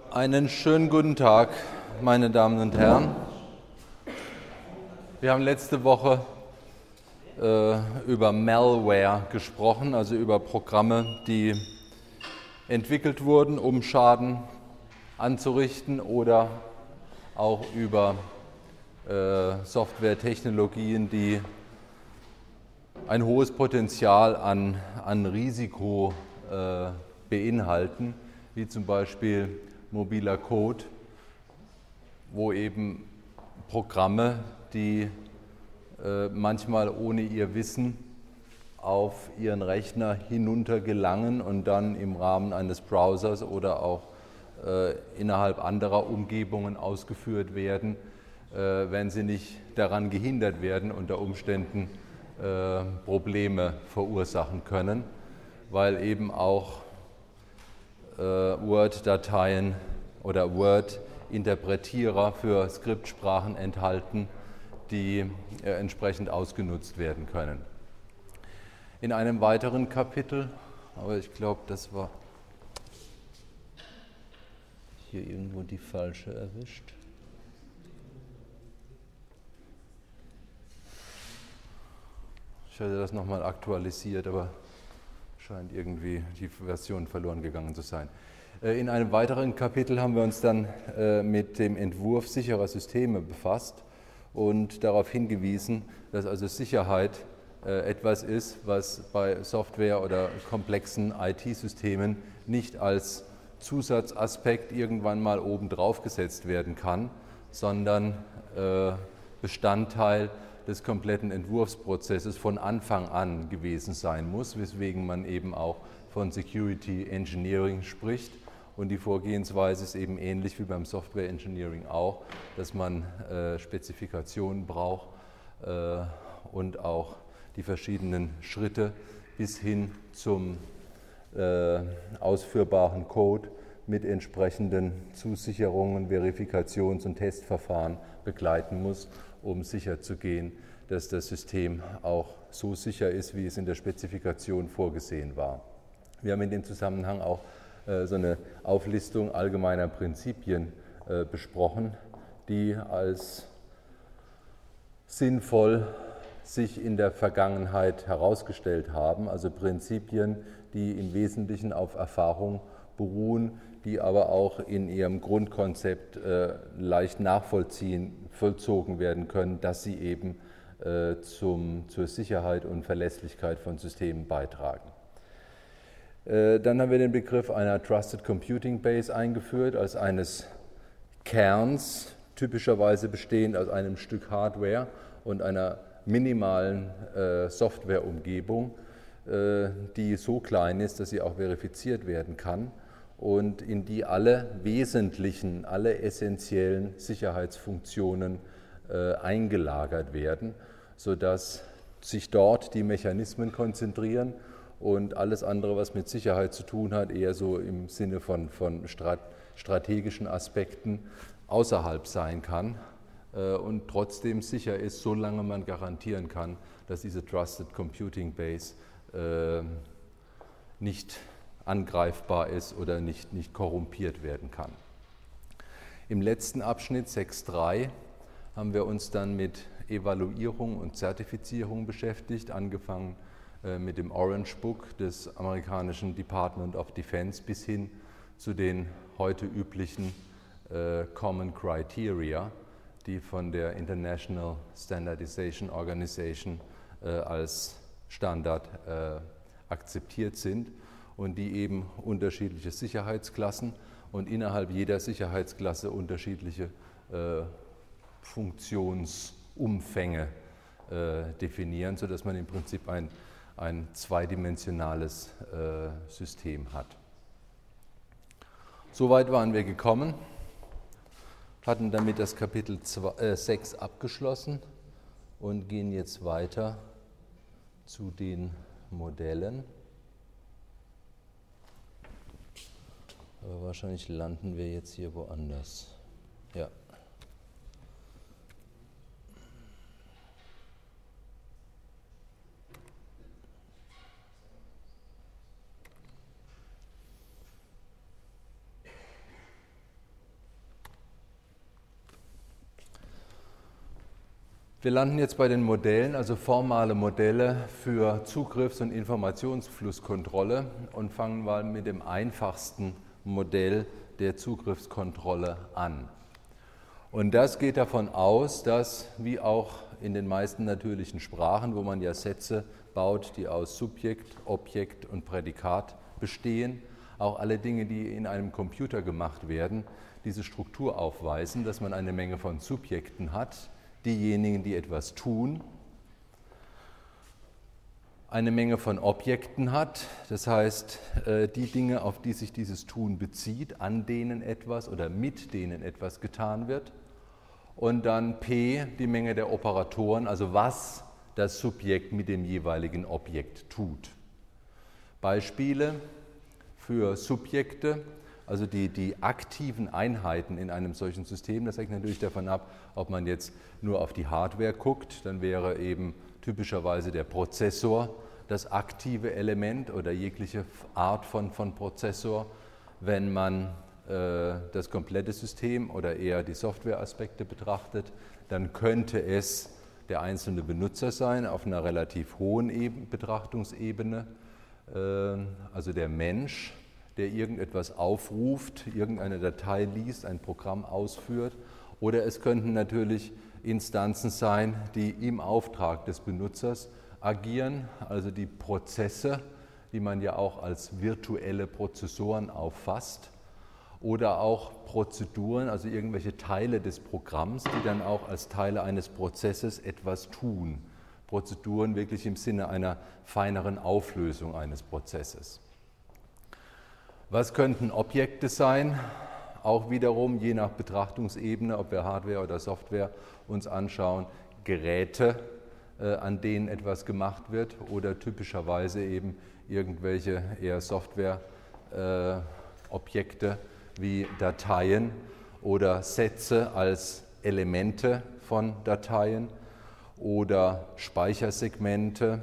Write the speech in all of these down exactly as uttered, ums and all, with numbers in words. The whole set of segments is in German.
Einen schönen guten Tag, meine Damen und Herren. Wir haben letzte Woche äh, über Malware gesprochen, also über Programme, die entwickelt wurden, um Schaden anzurichten, oder auch über äh, Softwaretechnologien, die ein hohes Potenzial an, an Risiko äh, beinhalten, wie zum Beispiel mobiler Code, wo eben Programme, die äh, manchmal ohne ihr Wissen auf ihren Rechner hinunter gelangen und dann im Rahmen eines Browsers oder auch äh, innerhalb anderer Umgebungen ausgeführt werden, äh, wenn sie nicht daran gehindert werden, unter Umständen äh, Probleme verursachen können, weil eben auch Word-Dateien oder Word-Interpretierer für Skriptsprachen enthalten, die äh, entsprechend ausgenutzt werden können. In einem weiteren Kapitel, aber ich glaube, das war hier irgendwo die falsche erwischt. Ich hatte das nochmal aktualisiert, aber scheint irgendwie die Version verloren gegangen zu sein. In einem weiteren Kapitel haben wir uns dann mit dem Entwurf sicherer Systeme befasst und darauf hingewiesen, dass also Sicherheit etwas ist, was bei Software oder komplexen I T-Systemen nicht als Zusatzaspekt irgendwann mal obendrauf gesetzt werden kann, sondern Bestandteil des kompletten Entwurfsprozesses von Anfang an gewesen sein muss, weswegen man eben auch von Security Engineering spricht. Und die Vorgehensweise ist eben ähnlich wie beim Software Engineering auch, dass man äh, Spezifikationen braucht äh, und auch die verschiedenen Schritte bis hin zum äh, ausführbaren Code mit entsprechenden Zusicherungen, Verifikations- und Testverfahren begleiten muss, um sicherzugehen, dass das System auch so sicher ist, wie es in der Spezifikation vorgesehen war. Wir haben in dem Zusammenhang auch äh, so eine Auflistung allgemeiner Prinzipien äh, besprochen, die als sinnvoll sich in der Vergangenheit herausgestellt haben, also Prinzipien, die im Wesentlichen auf Erfahrung beruhen, die aber auch in ihrem Grundkonzept äh, leicht nachvollziehen, vollzogen werden können, dass sie eben äh, zum, zur Sicherheit und Verlässlichkeit von Systemen beitragen. Äh, dann haben wir den Begriff einer Trusted Computing Base eingeführt, als eines Kerns, typischerweise bestehend aus einem Stück Hardware und einer minimalen äh, Softwareumgebung, äh, die so klein ist, dass sie auch verifiziert werden kann, und in die alle wesentlichen, alle essentiellen Sicherheitsfunktionen äh, eingelagert werden, sodass sich dort die Mechanismen konzentrieren und alles andere, was mit Sicherheit zu tun hat, eher so im Sinne von, von strat- strategischen Aspekten außerhalb sein kann äh, und trotzdem sicher ist, solange man garantieren kann, dass diese Trusted Computing Base äh, nicht angreifbar ist oder nicht, nicht korrumpiert werden kann. Im letzten Abschnitt sechs Punkt drei haben wir uns dann mit Evaluierung und Zertifizierung beschäftigt, angefangen äh, mit dem Orange Book des amerikanischen Department of Defense bis hin zu den heute üblichen äh, Common Criteria, die von der International Standardization Organization äh, als Standard äh, akzeptiert sind und die eben unterschiedliche Sicherheitsklassen und innerhalb jeder Sicherheitsklasse unterschiedliche äh, Funktionsumfänge äh, definieren, sodass man im Prinzip ein, ein zweidimensionales äh, System hat. Soweit waren wir gekommen, hatten damit das Kapitel sechs abgeschlossen und gehen jetzt weiter zu den Modellen. Aber wahrscheinlich landen wir jetzt hier woanders. Ja. Wir landen jetzt bei den Modellen, also formale Modelle für Zugriffs- und Informationsflusskontrolle und fangen mal mit dem einfachsten Modell der Zugriffskontrolle an. Und das geht davon aus, dass, wie auch in den meisten natürlichen Sprachen, wo man ja Sätze baut, die aus Subjekt, Objekt und Prädikat bestehen, auch alle Dinge, die in einem Computer gemacht werden, diese Struktur aufweisen, dass man eine Menge von Subjekten hat, diejenigen, die etwas tun, eine Menge von Objekten hat, das heißt, die Dinge, auf die sich dieses Tun bezieht, an denen etwas oder mit denen etwas getan wird, und dann P, die Menge der Operatoren, also was das Subjekt mit dem jeweiligen Objekt tut. Beispiele für Subjekte, also die, die aktiven Einheiten in einem solchen System, das hängt natürlich davon ab, ob man jetzt nur auf die Hardware guckt, dann wäre eben typischerweise der Prozessor das aktive Element oder jegliche Art von, von Prozessor. Wenn man äh, das komplette System oder eher die Softwareaspekte betrachtet, dann könnte es der einzelne Benutzer sein auf einer relativ hohen Eben, Betrachtungsebene, äh, also der Mensch, der irgendetwas aufruft, irgendeine Datei liest, ein Programm ausführt. Oder es könnten natürlich Instanzen sein, die im Auftrag des Benutzers agieren, also die Prozesse, die man ja auch als virtuelle Prozessoren auffasst. Oder auch Prozeduren, also irgendwelche Teile des Programms, die dann auch als Teile eines Prozesses etwas tun. Prozeduren wirklich im Sinne einer feineren Auflösung eines Prozesses. Was könnten Objekte sein? Auch wiederum, je nach Betrachtungsebene, ob wir Hardware oder Software uns anschauen, Geräte, äh, an denen etwas gemacht wird oder typischerweise eben irgendwelche eher Software-Objekte äh, wie Dateien oder Sätze als Elemente von Dateien oder Speichersegmente,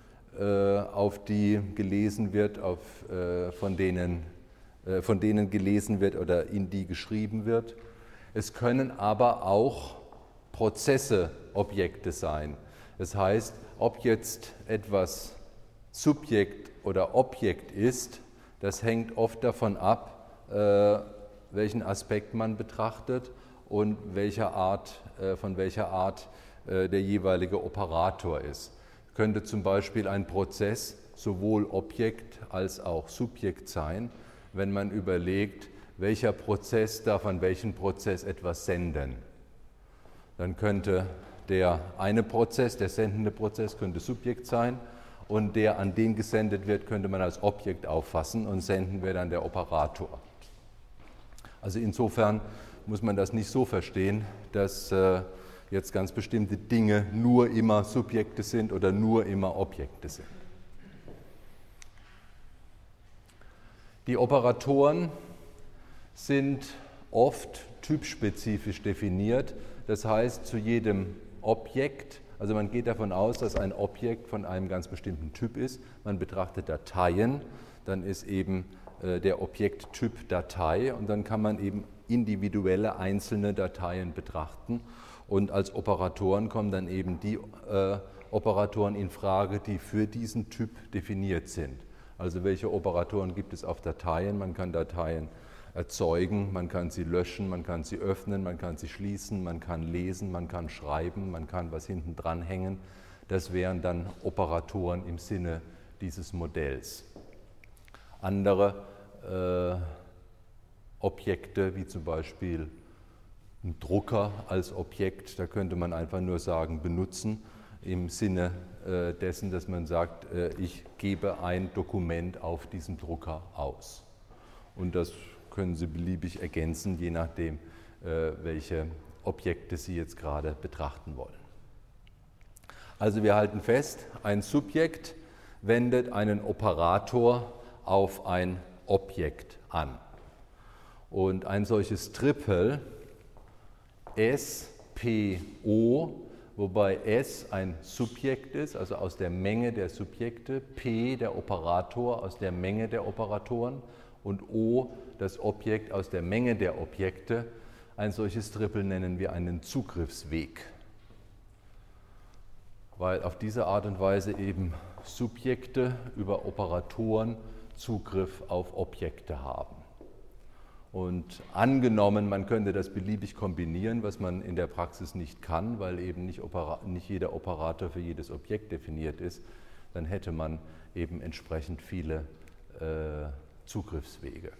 auf die gelesen wird, auf, von, denen, von denen gelesen wird oder in die geschrieben wird. Es können aber auch Prozesse Objekte sein. Das heißt, ob jetzt etwas Subjekt oder Objekt ist, das hängt oft davon ab, welchen Aspekt man betrachtet und welcher Art, von welcher Art der jeweilige Operator ist. Könnte zum Beispiel ein Prozess sowohl Objekt als auch Subjekt sein, wenn man überlegt, welcher Prozess darf an welchen Prozess etwas senden. Dann könnte der eine Prozess, der sendende Prozess, könnte Subjekt sein und der, an den gesendet wird, könnte man als Objekt auffassen und senden wäre dann der Operator. Also insofern muss man das nicht so verstehen, dass äh, jetzt ganz bestimmte Dinge nur immer Subjekte sind oder nur immer Objekte sind. Die Operatoren sind oft typspezifisch definiert, das heißt zu jedem Objekt, also man geht davon aus, dass ein Objekt von einem ganz bestimmten Typ ist, man betrachtet Dateien, dann ist eben äh, der Objekttyp Datei und dann kann man eben individuelle einzelne Dateien betrachten. Und als Operatoren kommen dann eben die äh, Operatoren in Frage, die für diesen Typ definiert sind. Also welche Operatoren gibt es auf Dateien? Man kann Dateien erzeugen, man kann sie löschen, man kann sie öffnen, man kann sie schließen, man kann lesen, man kann schreiben, man kann was hinten dran hängen. Das wären dann Operatoren im Sinne dieses Modells. Andere äh, Objekte, wie zum Beispiel ein Drucker als Objekt, da könnte man einfach nur sagen, benutzen, im Sinne äh, dessen, dass man sagt, äh, ich gebe ein Dokument auf diesem Drucker aus. Und das können Sie beliebig ergänzen, je nachdem, äh, welche Objekte Sie jetzt gerade betrachten wollen. Also wir halten fest, ein Subjekt wendet einen Operator auf ein Objekt an. Und ein solches Triple S P O, wobei S ein Subjekt ist, also aus der Menge der Subjekte, P der Operator aus der Menge der Operatoren und O das Objekt aus der Menge der Objekte. Ein solches Triple nennen wir einen Zugriffsweg. weil auf diese Art und Weise eben Subjekte über Operatoren Zugriff auf Objekte haben. Und angenommen, man könnte das beliebig kombinieren, was man in der Praxis nicht kann, weil eben nicht, Opera- nicht jeder Operator für jedes Objekt definiert ist, dann hätte man eben entsprechend viele äh, Zugriffswege.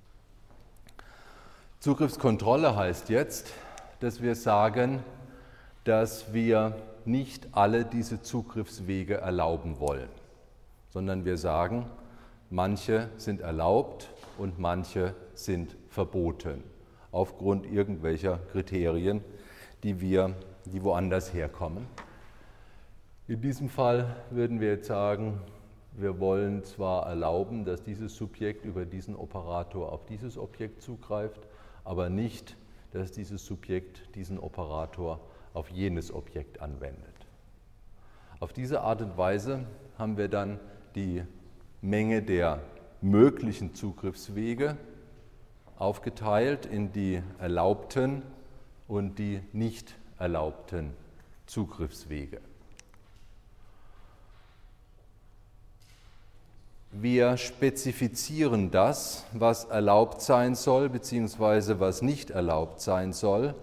Zugriffskontrolle heißt jetzt, dass wir sagen, dass wir nicht alle diese Zugriffswege erlauben wollen, sondern wir sagen, manche sind erlaubt und manche sind verboten, aufgrund irgendwelcher Kriterien, die, wir, die woanders herkommen. In diesem Fall würden wir jetzt sagen, wir wollen zwar erlauben, dass dieses Subjekt über diesen Operator auf dieses Objekt zugreift, aber nicht, dass dieses Subjekt diesen Operator auf jenes Objekt anwendet. Auf diese Art und Weise haben wir dann die Menge der möglichen Zugriffswege aufgeteilt in die erlaubten und die nicht erlaubten Zugriffswege. Wir spezifizieren das, was erlaubt sein soll bzw. was nicht erlaubt sein soll,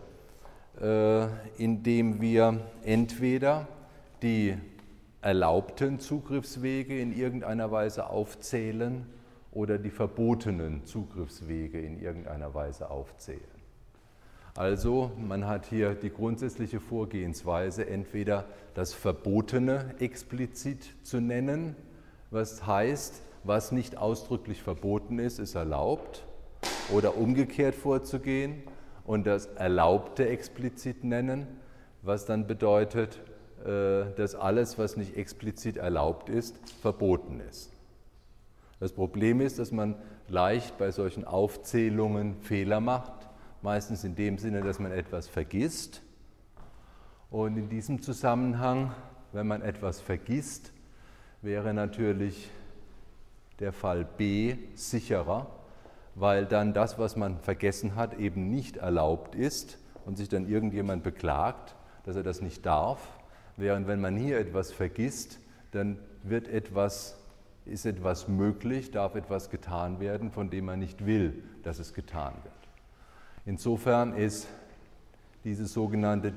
indem wir entweder die erlaubten Zugriffswege in irgendeiner Weise aufzählen oder die verbotenen Zugriffswege in irgendeiner Weise aufzählen. Also man hat hier die grundsätzliche Vorgehensweise, entweder das Verbotene explizit zu nennen, was heißt, was nicht ausdrücklich verboten ist, ist erlaubt, oder umgekehrt vorzugehen und das Erlaubte explizit nennen, was dann bedeutet, dass alles, was nicht explizit erlaubt ist, verboten ist. Das Problem ist, dass man leicht bei solchen Aufzählungen Fehler macht, meistens in dem Sinne, dass man etwas vergisst. Und in diesem Zusammenhang, wenn man etwas vergisst, wäre natürlich der Fall B sicherer, weil dann das, was man vergessen hat, eben nicht erlaubt ist und sich dann irgendjemand beklagt, dass er das nicht darf. Während wenn man hier etwas vergisst, dann wird etwas, ist etwas möglich, darf etwas getan werden, von dem man nicht will, dass es getan wird. Insofern ist diese sogenannte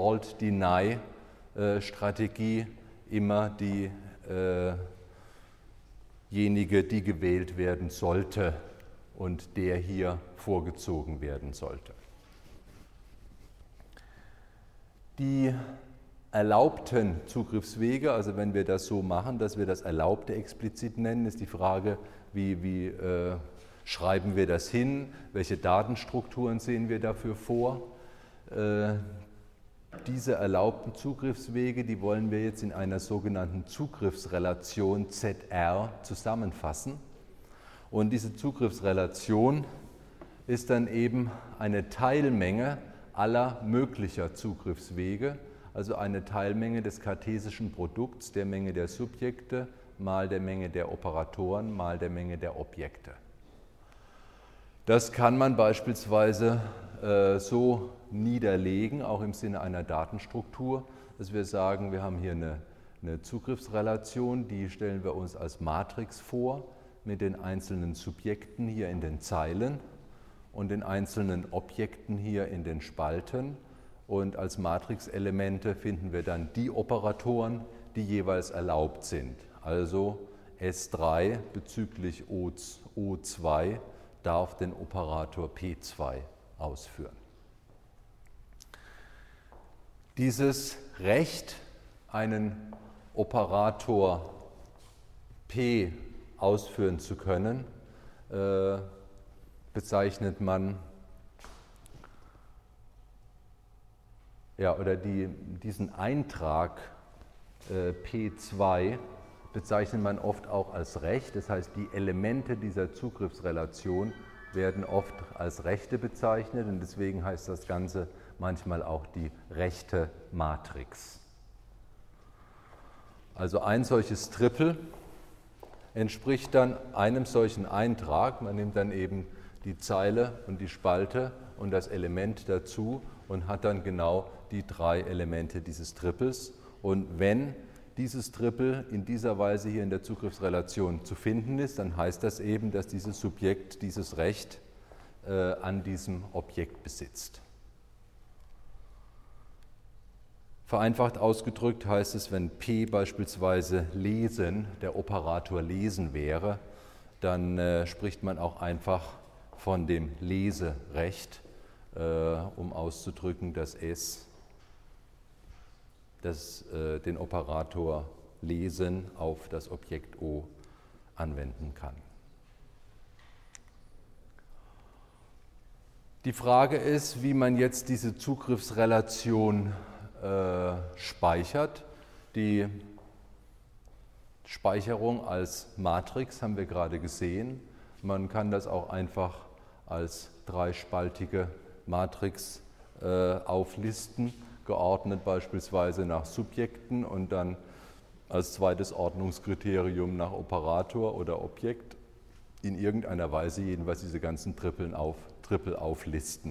Default-Deny-Strategie immer die diejenige, die gewählt werden sollte und der hier vorgezogen werden sollte. Die erlaubten Zugriffswege, also wenn wir das so machen, dass wir das Erlaubte explizit nennen, ist die Frage, wie, wie äh, schreiben wir das hin, welche Datenstrukturen sehen wir dafür vor. Äh, Diese erlaubten Zugriffswege, die wollen wir jetzt in einer sogenannten Zugriffsrelation Z R zusammenfassen. Und diese Zugriffsrelation ist dann eben eine Teilmenge aller möglicher Zugriffswege, also eine Teilmenge des kartesischen Produkts der Menge der Subjekte mal der Menge der Operatoren mal der Menge der Objekte. Das kann man beispielsweise äh, so niederlegen, auch im Sinne einer Datenstruktur, dass wir sagen, wir haben hier eine, eine Zugriffsrelation, die stellen wir uns als Matrix vor, mit den einzelnen Subjekten hier in den Zeilen und den einzelnen Objekten hier in den Spalten. Und als Matrixelemente finden wir dann die Operatoren, die jeweils erlaubt sind. Also S drei bezüglich O zwei darf den Operator P zwei ausführen. Dieses Recht, einen Operator P ausführen zu können, äh, bezeichnet man, ja, oder die, diesen Eintrag äh, P zwei bezeichnet man oft auch als Recht. Das heißt, die Elemente dieser Zugriffsrelation werden oft als Rechte bezeichnet und deswegen heißt das Ganze manchmal auch die rechte Matrix. Also ein solches Triple entspricht dann einem solchen Eintrag. Man nimmt dann eben die Zeile und die Spalte und das Element dazu und hat dann genau die drei Elemente dieses Triples. Und wenn dieses Triple in dieser Weise hier in der Zugriffsrelation zu finden ist, dann heißt das eben, dass dieses Subjekt dieses Recht äh, an diesem Objekt besitzt. Vereinfacht ausgedrückt heißt es, wenn P beispielsweise lesen, der Operator lesen wäre, dann äh, spricht man auch einfach von dem Leserecht, äh, um auszudrücken, dass S das, äh, den Operator lesen auf das Objekt O anwenden kann. Die Frage ist, wie man jetzt diese Zugriffsrelation äh, speichert. Die Speicherung als Matrix haben wir gerade gesehen. Man kann das auch einfach als dreispaltige Matrix äh, auflisten, geordnet beispielsweise nach Subjekten und dann als zweites Ordnungskriterium nach Operator oder Objekt in irgendeiner Weise jedenfalls diese ganzen Tripeln auf, Triple auflisten.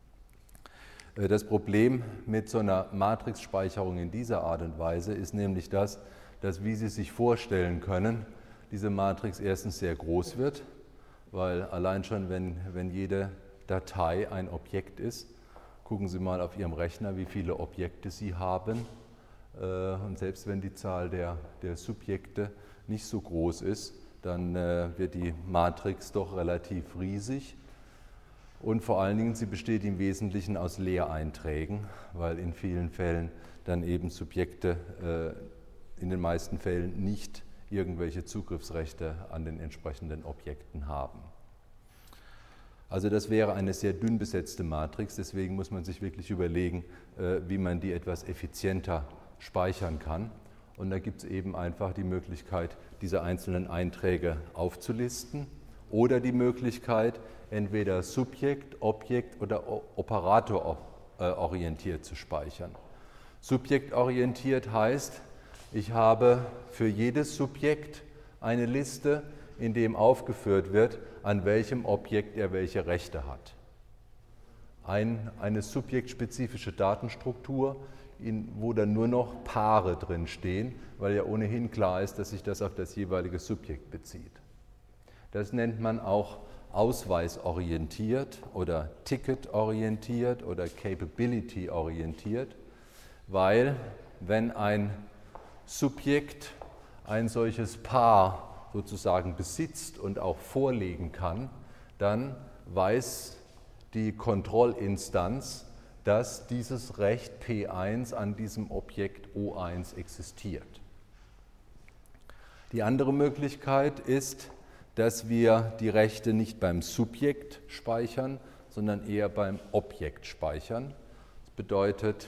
Das Problem mit so einer Matrixspeicherung in dieser Art und Weise ist nämlich das, dass, wie Sie sich vorstellen können, diese Matrix erstens sehr groß wird, weil allein schon, wenn, wenn jede Datei ein Objekt ist, gucken Sie mal auf Ihrem Rechner, wie viele Objekte Sie haben. Und selbst wenn die Zahl der, der Subjekte nicht so groß ist, dann wird die Matrix doch relativ riesig. Und vor allen Dingen, sie besteht im Wesentlichen aus Leereinträgen, weil in vielen Fällen dann eben Subjekte in den meisten Fällen nicht irgendwelche Zugriffsrechte an den entsprechenden Objekten haben. Also das wäre eine sehr dünn besetzte Matrix, deswegen muss man sich wirklich überlegen, wie man die etwas effizienter speichern kann. Und da gibt es eben einfach die Möglichkeit, diese einzelnen Einträge aufzulisten oder die Möglichkeit, entweder Subjekt, Objekt oder Operator orientiert zu speichern. Subjektorientiert heißt, ich habe für jedes Subjekt eine Liste, in dem aufgeführt wird, an welchem Objekt er welche Rechte hat. Ein, eine subjektspezifische Datenstruktur, in, wo dann nur noch Paare drin stehen, weil ja ohnehin klar ist, dass sich das auf das jeweilige Subjekt bezieht. Das nennt man auch ausweisorientiert oder ticketorientiert oder capability-orientiert, weil wenn ein Subjekt ein solches Paar sozusagen besitzt und auch vorlegen kann, dann weiß die Kontrollinstanz, dass dieses Recht P eins an diesem Objekt O eins existiert. Die andere Möglichkeit ist, dass wir die Rechte nicht beim Subjekt speichern, sondern eher beim Objekt speichern. Das bedeutet,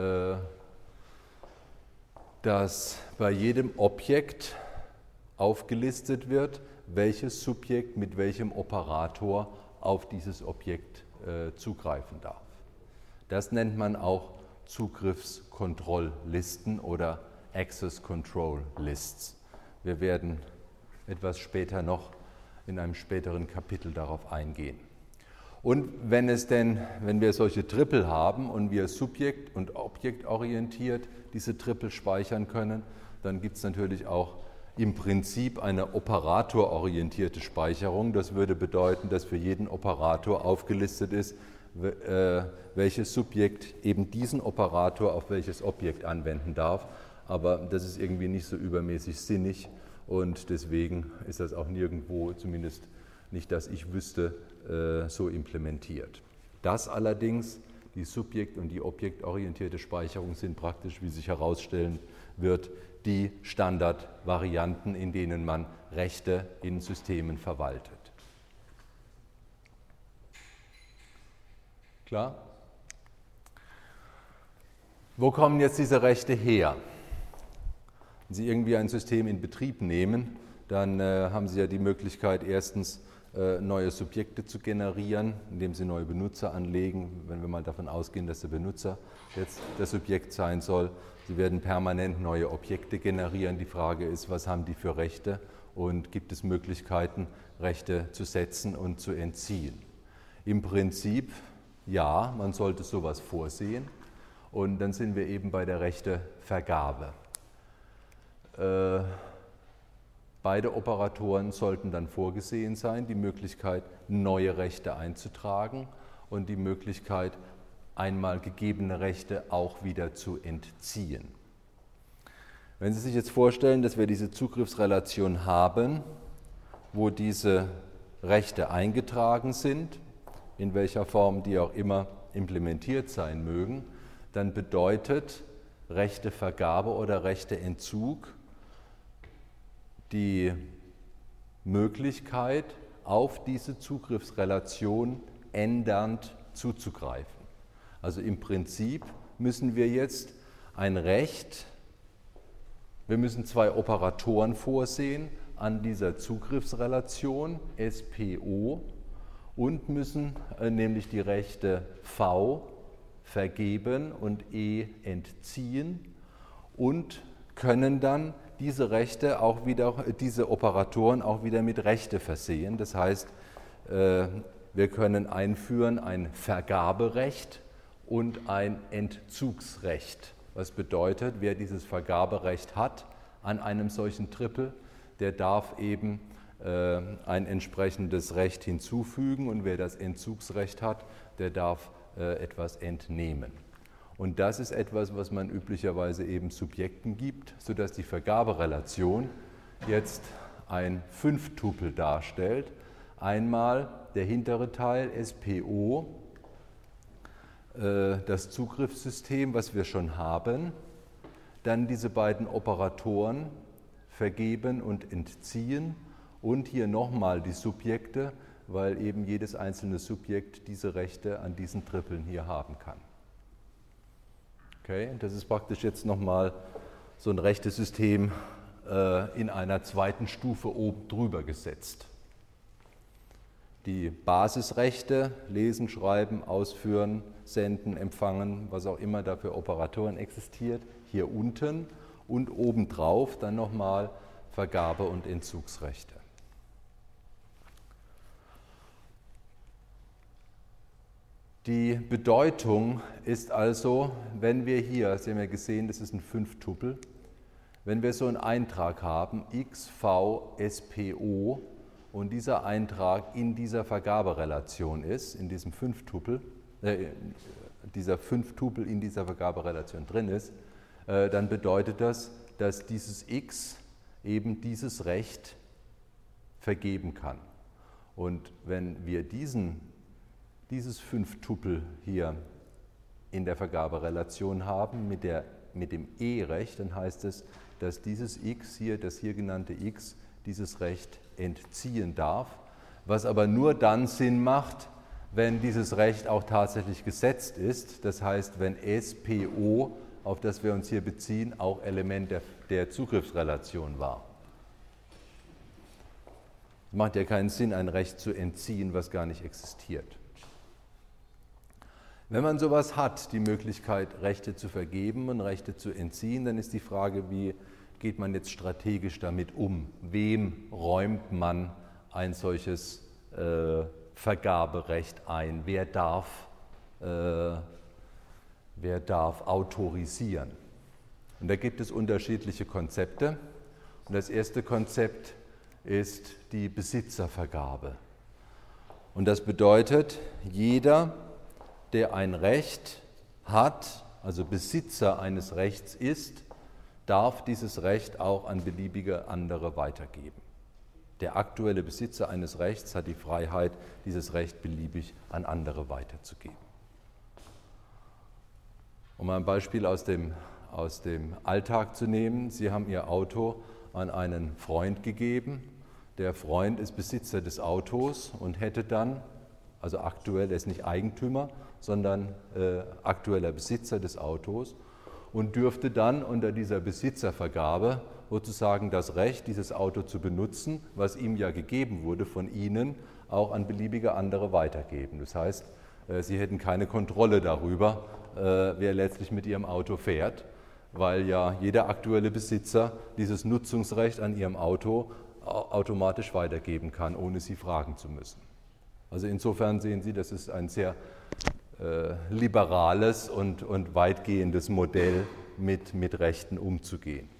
dass bei jedem Objekt aufgelistet wird, welches Subjekt mit welchem Operator auf dieses Objekt äh, zugreifen darf. Das nennt man auch Zugriffskontrolllisten oder Access Control Lists. Wir werden etwas später noch in einem späteren Kapitel darauf eingehen. Und wenn es denn, wenn wir solche Triple haben und wir subjekt- und objektorientiert diese Triple speichern können, dann gibt es natürlich auch im Prinzip eine operatororientierte Speicherung. Das würde bedeuten, dass für jeden Operator aufgelistet ist, welches Subjekt eben diesen Operator auf welches Objekt anwenden darf. Aber das ist irgendwie nicht so übermäßig sinnig und deswegen ist das auch nirgendwo, zumindest nicht, dass ich wüsste, so implementiert. Das allerdings, die subjekt- und die objektorientierte Speicherung sind praktisch, wie sich herausstellen wird, die Standardvarianten, in denen man Rechte in Systemen verwaltet. Klar? Wo kommen jetzt diese Rechte her? Wenn Sie irgendwie ein System in Betrieb nehmen, dann äh, haben Sie ja die Möglichkeit, erstens äh, neue Subjekte zu generieren, indem Sie neue Benutzer anlegen, wenn wir mal davon ausgehen, dass der Benutzer jetzt das Subjekt sein soll. Sie werden permanent neue Objekte generieren. Die Frage ist, was haben die für Rechte und gibt es Möglichkeiten, Rechte zu setzen und zu entziehen? Im Prinzip ja, man sollte sowas vorsehen Und dann sind wir eben bei der Rechtevergabe. Äh, beide Operatoren sollten dann vorgesehen sein, die Möglichkeit, neue Rechte einzutragen und die Möglichkeit, einmal gegebene Rechte auch wieder zu entziehen. Wenn Sie sich jetzt vorstellen, dass wir diese Zugriffsrelation haben, wo diese Rechte eingetragen sind, in welcher Form die auch immer implementiert sein mögen, dann bedeutet Rechtevergabe oder Rechteentzug die Möglichkeit, auf diese Zugriffsrelation ändernd zuzugreifen. Also im Prinzip müssen wir jetzt ein Recht, wir müssen zwei Operatoren vorsehen an dieser Zugriffsrelation S P O und müssen äh, nämlich die Rechte V vergeben und E entziehen und können dann diese Rechte auch wieder, diese Operatoren auch wieder mit Rechte versehen. Das heißt, äh, wir können einführen ein Vergaberecht und ein Entzugsrecht. Was bedeutet, wer dieses Vergaberecht hat an einem solchen Triple, der darf eben äh, ein entsprechendes Recht hinzufügen und wer das Entzugsrecht hat, der darf äh, etwas entnehmen. Und das ist etwas, was man üblicherweise eben Subjekten gibt, sodass die Vergaberelation jetzt ein Fünftupel darstellt. Einmal der hintere Teil S P O, das Zugriffssystem, was wir schon haben, dann diese beiden Operatoren vergeben und entziehen und hier nochmal die Subjekte, weil eben jedes einzelne Subjekt diese Rechte an diesen Tripeln hier haben kann. Okay, das ist praktisch jetzt nochmal so ein Rechtesystem äh, in einer zweiten Stufe oben drüber gesetzt. Die Basisrechte, lesen, schreiben, ausführen, senden, empfangen, was auch immer da für Operatoren existiert, hier unten und obendrauf dann nochmal Vergabe- und Entzugsrechte. Die Bedeutung ist also, wenn wir hier, Sie haben ja gesehen, das ist ein Fünftupel, wenn wir so einen Eintrag haben, X V S P O, und dieser Eintrag in dieser Vergaberelation ist, in diesem Fünftupel, äh, dieser Fünftupel in dieser Vergaberelation drin ist, äh, dann bedeutet das, dass dieses X eben dieses Recht vergeben kann. Und wenn wir diesen, dieses Fünftupel hier in der Vergaberelation haben mit, der, mit dem E-Recht, dann heißt es, dass dieses X hier, das hier genannte X, dieses Recht entziehen darf, was aber nur dann Sinn macht, wenn dieses Recht auch tatsächlich gesetzt ist. Das heißt, wenn S P O, auf das wir uns hier beziehen, auch Element der, der Zugriffsrelation war. Es macht ja keinen Sinn, ein Recht zu entziehen, was gar nicht existiert. Wenn man sowas hat, die Möglichkeit, Rechte zu vergeben und Rechte zu entziehen, dann ist die Frage, wie geht man jetzt strategisch damit um? Wem räumt man ein solches äh, Vergaberecht ein? Wer darf, äh, wer darf autorisieren? Und da gibt es unterschiedliche Konzepte. Und das erste Konzept ist die Besitzervergabe. Und das bedeutet, jeder, der ein Recht hat, also Besitzer eines Rechts ist, darf dieses Recht auch an beliebige andere weitergeben. Der aktuelle Besitzer eines Rechts hat die Freiheit, dieses Recht beliebig an andere weiterzugeben. Um ein Beispiel aus dem, aus dem Alltag zu nehmen, Sie haben Ihr Auto an einen Freund gegeben. Der Freund ist Besitzer des Autos und hätte dann, also aktuell, er ist nicht Eigentümer, sondern äh, aktueller Besitzer des Autos, und dürfte dann unter dieser Besitzervergabe sozusagen das Recht, dieses Auto zu benutzen, was ihm ja gegeben wurde von Ihnen, auch an beliebige andere weitergeben. Das heißt, Sie hätten keine Kontrolle darüber, wer letztlich mit Ihrem Auto fährt, weil ja jeder aktuelle Besitzer dieses Nutzungsrecht an Ihrem Auto automatisch weitergeben kann, ohne Sie fragen zu müssen. Also insofern sehen Sie, das ist ein sehr äh, liberales und, und weitgehendes Modell, mit, mit Rechten umzugehen.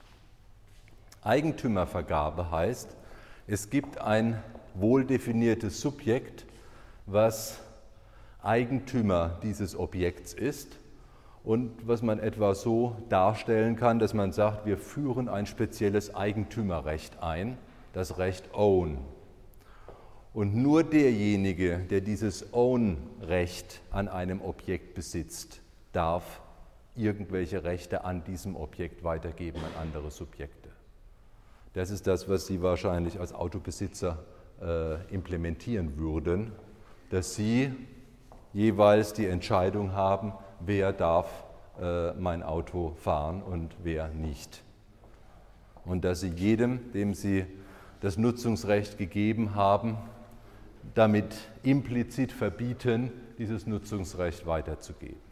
Eigentümervergabe heißt, es gibt ein wohldefiniertes Subjekt, was Eigentümer dieses Objekts ist und was man etwa so darstellen kann, dass man sagt, wir führen ein spezielles Eigentümerrecht ein, das Recht Own. Und nur derjenige, der dieses Own-Recht an einem Objekt besitzt, darf irgendwelche Rechte an diesem Objekt weitergeben an andere Subjekte. Das ist das, was Sie wahrscheinlich als Autobesitzer äh, implementieren würden, dass Sie jeweils die Entscheidung haben, wer darf äh, mein Auto fahren und wer nicht. Und dass Sie jedem, dem Sie das Nutzungsrecht gegeben haben, damit implizit verbieten, dieses Nutzungsrecht weiterzugeben.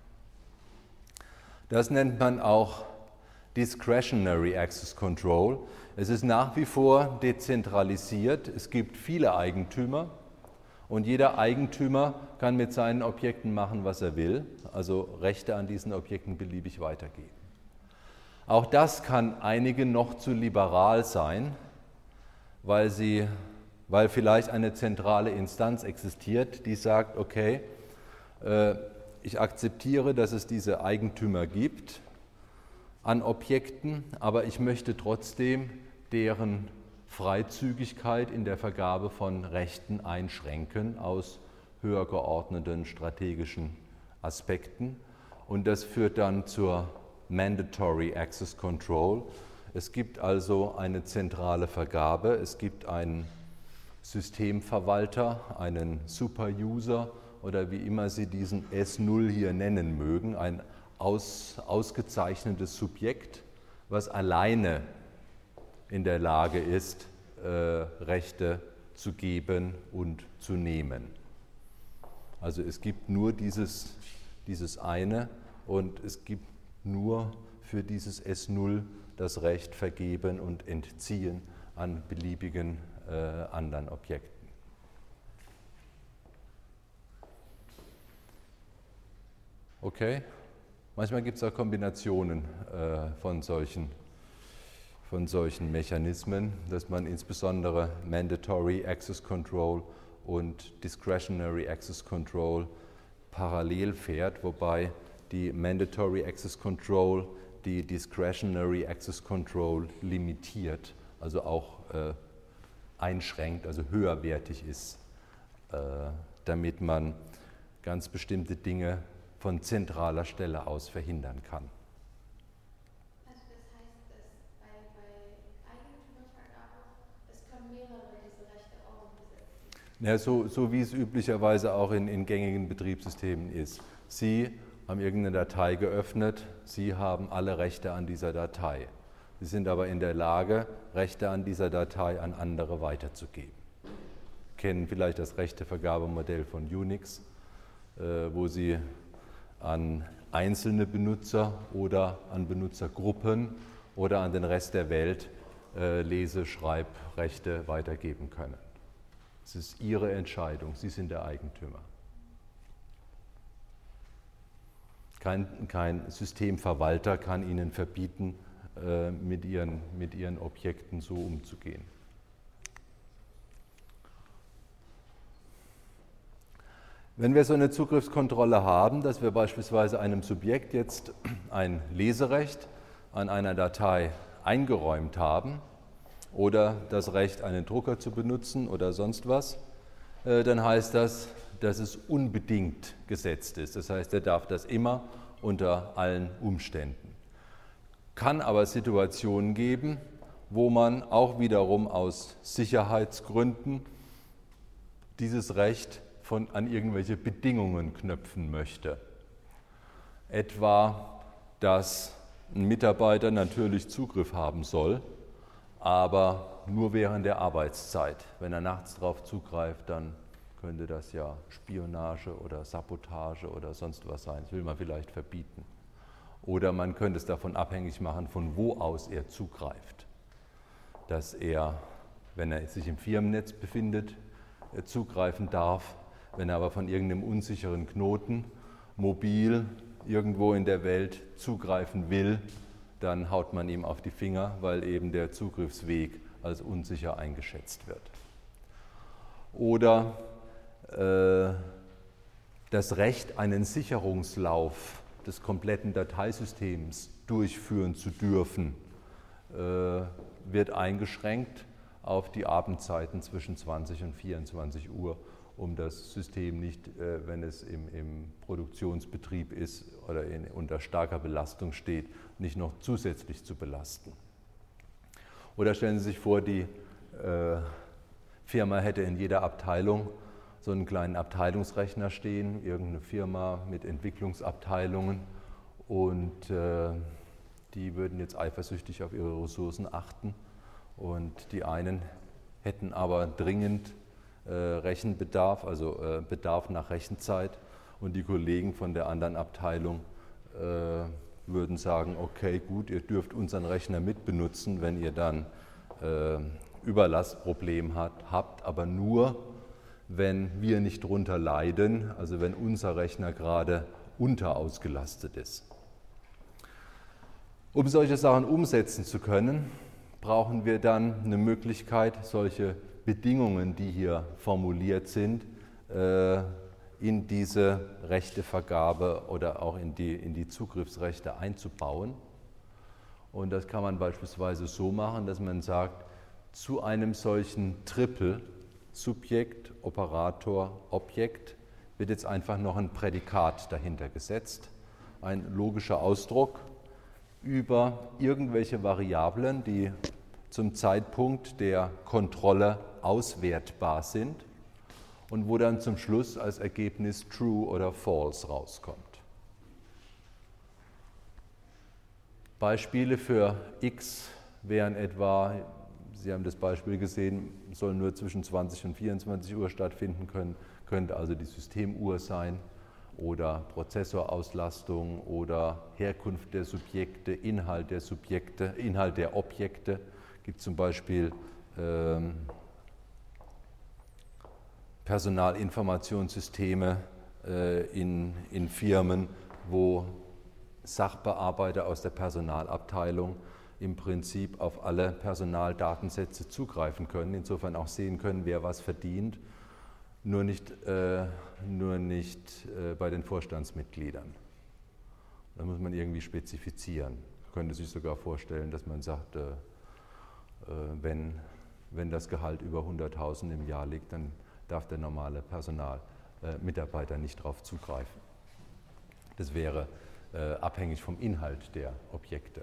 Das nennt man auch Discretionary Access Control. Es ist nach wie vor dezentralisiert. Es gibt viele Eigentümer und jeder Eigentümer kann mit seinen Objekten machen, was er will, also Rechte an diesen Objekten beliebig weitergeben. Auch das kann einigen noch zu liberal sein, weil, sie, weil vielleicht eine zentrale Instanz existiert, die sagt, okay, äh, ich akzeptiere, dass es diese Eigentümer gibt an Objekten, aber ich möchte trotzdem deren Freizügigkeit in der Vergabe von Rechten einschränken aus höher geordneten strategischen Aspekten. Und das führt dann zur Mandatory Access Control. Es gibt also eine zentrale Vergabe, es gibt einen Systemverwalter, einen Superuser oder wie immer Sie diesen S null hier nennen mögen, ein aus, ausgezeichnetes Subjekt, was alleine in der Lage ist, äh, Rechte zu geben und zu nehmen. Also es gibt nur dieses, dieses eine und es gibt nur für dieses S null das Recht vergeben und entziehen an beliebigen äh, anderen Objekten. Okay? Manchmal gibt es auch Kombinationen äh, von, solchen, von solchen Mechanismen, dass man insbesondere Mandatory Access Control und Discretionary Access Control parallel fährt, wobei die Mandatory Access Control die Discretionary Access Control limitiert, also auch äh, einschränkt, also höherwertig ist, äh, damit man ganz bestimmte Dinge von zentraler Stelle aus verhindern kann. Also das heißt, dass bei, bei Eigentümervergabe, es können mehrere diese Rechte auch besetzen? Ja, so, so wie es üblicherweise auch in, in gängigen Betriebssystemen ist. Sie haben irgendeine Datei geöffnet, Sie haben alle Rechte an dieser Datei. Sie sind aber in der Lage, Rechte an dieser Datei an andere weiterzugeben. Sie kennen vielleicht das Rechtevergabemodell von Unix, äh, wo Sie an einzelne Benutzer oder an Benutzergruppen oder an den Rest der Welt äh, Lese-, Schreibrechte weitergeben können. Es ist Ihre Entscheidung, Sie sind der Eigentümer. Kein, kein Systemverwalter kann Ihnen verbieten, äh, mit, ihren, mit Ihren Objekten so umzugehen. Wenn wir so eine Zugriffskontrolle haben, dass wir beispielsweise einem Subjekt jetzt ein Leserecht an einer Datei eingeräumt haben oder das Recht, einen Drucker zu benutzen oder sonst was, dann heißt das, dass es unbedingt gesetzt ist. Das heißt, er darf das immer unter allen Umständen. Kann aber Situationen geben, wo man auch wiederum aus Sicherheitsgründen dieses Recht von, an irgendwelche Bedingungen knöpfen möchte. Etwa, dass ein Mitarbeiter natürlich Zugriff haben soll, aber nur während der Arbeitszeit. Wenn er nachts darauf zugreift, dann könnte das ja Spionage oder Sabotage oder sonst was sein. Das will man vielleicht verbieten. Oder man könnte es davon abhängig machen, von wo aus er zugreift. Dass er, wenn er sich im Firmennetz befindet, zugreifen darf, Wenn er aber von irgendeinem unsicheren Knoten mobil irgendwo in der Welt zugreifen will, dann haut man ihm auf die Finger, weil eben der Zugriffsweg als unsicher eingeschätzt wird. Oder äh, das Recht, einen Sicherungslauf des kompletten Dateisystems durchführen zu dürfen, äh, wird eingeschränkt auf die Abendzeiten zwischen zwanzig und vierundzwanzig Uhr, um das System nicht, äh, wenn es im, im Produktionsbetrieb ist oder in, unter starker Belastung steht, nicht noch zusätzlich zu belasten. Oder stellen Sie sich vor, die äh, Firma hätte in jeder Abteilung so einen kleinen Abteilungsrechner stehen, irgendeine Firma mit Entwicklungsabteilungen, und äh, die würden jetzt eifersüchtig auf ihre Ressourcen achten, und die einen hätten aber dringend äh, Rechenbedarf, also äh, Bedarf nach Rechenzeit, und die Kollegen von der anderen Abteilung äh, würden sagen, okay, gut, ihr dürft unseren Rechner mitbenutzen, wenn ihr dann äh, Überlastproblem hat, habt, aber nur, wenn wir nicht drunter leiden, also wenn unser Rechner gerade unterausgelastet ist. Um solche Sachen umsetzen zu können, brauchen wir dann eine Möglichkeit, solche Bedingungen, die hier formuliert sind, in diese Rechtevergabe oder auch in die, in die Zugriffsrechte einzubauen. Und das kann man beispielsweise so machen, dass man sagt, zu einem solchen Triple, Subjekt, Operator, Objekt, wird jetzt einfach noch ein Prädikat dahinter gesetzt, ein logischer Ausdruck über irgendwelche Variablen, die zum Zeitpunkt der Kontrolle auswertbar sind und wo dann zum Schluss als Ergebnis True oder False rauskommt. Beispiele für x wären etwa, Sie haben das Beispiel gesehen, soll nur zwischen zwanzig und vierundzwanzig Uhr stattfinden können, könnte also die Systemuhr sein, oder Prozessorauslastung oder Herkunft der Subjekte, Inhalt der Subjekte, Inhalt der Objekte. Es gibt zum Beispiel ähm, Personalinformationssysteme äh, in, in Firmen, wo Sachbearbeiter aus der Personalabteilung im Prinzip auf alle Personaldatensätze zugreifen können, insofern auch sehen können, wer was verdient, nur nicht, äh, nur nicht äh, bei den Vorstandsmitgliedern. Da muss man irgendwie spezifizieren. Man könnte sich sogar vorstellen, dass man sagt, äh, wenn, wenn das Gehalt über hunderttausend im Jahr liegt, dann darf der normale Personalmitarbeiter äh, nicht darauf zugreifen. Das wäre äh, abhängig vom Inhalt der Objekte.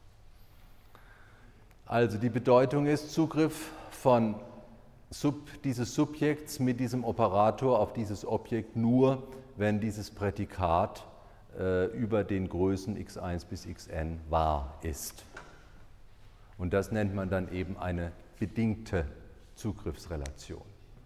Also die Bedeutung ist Zugriff von Sub, dieses Subjekts mit diesem Operator auf dieses Objekt nur, wenn dieses Prädikat äh, über den Größen x eins bis xn wahr ist. Und das nennt man dann eben eine bedingte Zugriffsrelation.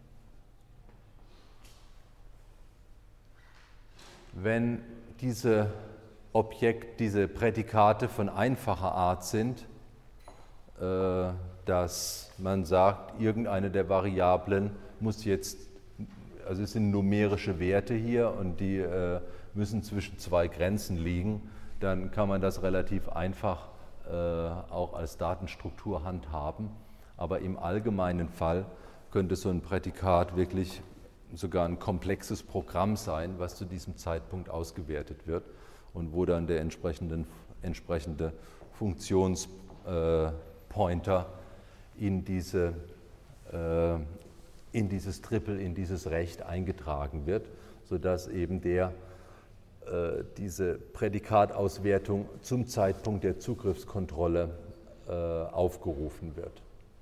Wenn diese Objekt, diese Prädikate von einfacher Art sind, äh, dass man sagt, irgendeine der Variablen muss jetzt, also es sind numerische Werte hier und die äh, müssen zwischen zwei Grenzen liegen, dann kann man das relativ einfach äh, auch als Datenstruktur handhaben. Aber im allgemeinen Fall könnte so ein Prädikat wirklich sogar ein komplexes Programm sein, was zu diesem Zeitpunkt ausgewertet wird und wo dann der entsprechende, entsprechende Funktionspointer äh, in, diese, äh, in dieses Triple, in dieses Recht eingetragen wird, sodass eben der, äh, diese Prädikatauswertung zum Zeitpunkt der Zugriffskontrolle äh, aufgerufen wird.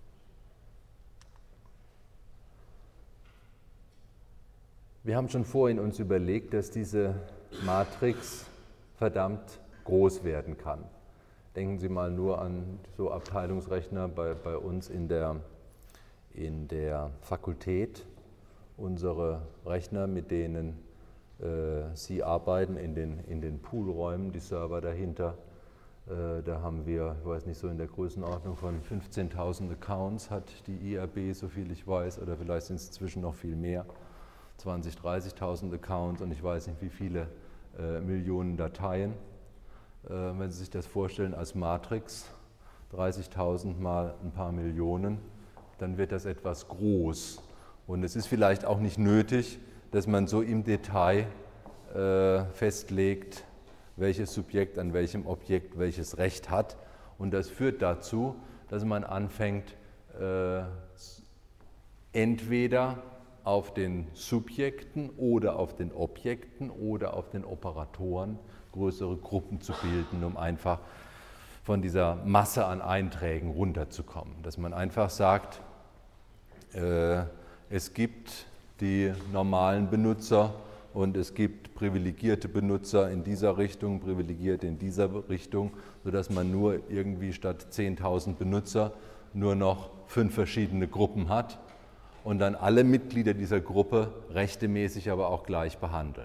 Wir haben schon vorhin uns überlegt, dass diese Matrix verdammt groß werden kann. Denken Sie mal nur an so Abteilungsrechner bei, bei uns in der, in der Fakultät. Unsere Rechner, mit denen äh, Sie arbeiten, in den, in den Poolräumen, die Server dahinter, äh, da haben wir, ich weiß nicht, so in der Größenordnung von fünfzehntausend Accounts hat die I A B, so viel ich weiß, oder vielleicht sind es inzwischen noch viel mehr. zwanzigtausend, dreißigtausend Accounts und ich weiß nicht wie viele äh, Millionen Dateien. Äh, wenn Sie sich das vorstellen als Matrix, dreißigtausend mal ein paar Millionen, dann wird das etwas groß. Und es ist vielleicht auch nicht nötig, dass man so im Detail äh, festlegt, welches Subjekt an welchem Objekt welches Recht hat. Und das führt dazu, dass man anfängt, äh, entweder auf den Subjekten oder auf den Objekten oder auf den Operatoren größere Gruppen zu bilden, um einfach von dieser Masse an Einträgen runterzukommen. Dass man einfach sagt, äh, es gibt die normalen Benutzer und es gibt privilegierte Benutzer in dieser Richtung, privilegierte in dieser Richtung, sodass man nur irgendwie statt zehntausend Benutzer nur noch fünf verschiedene Gruppen hat und dann alle Mitglieder dieser Gruppe rechtemäßig aber auch gleich behandelt.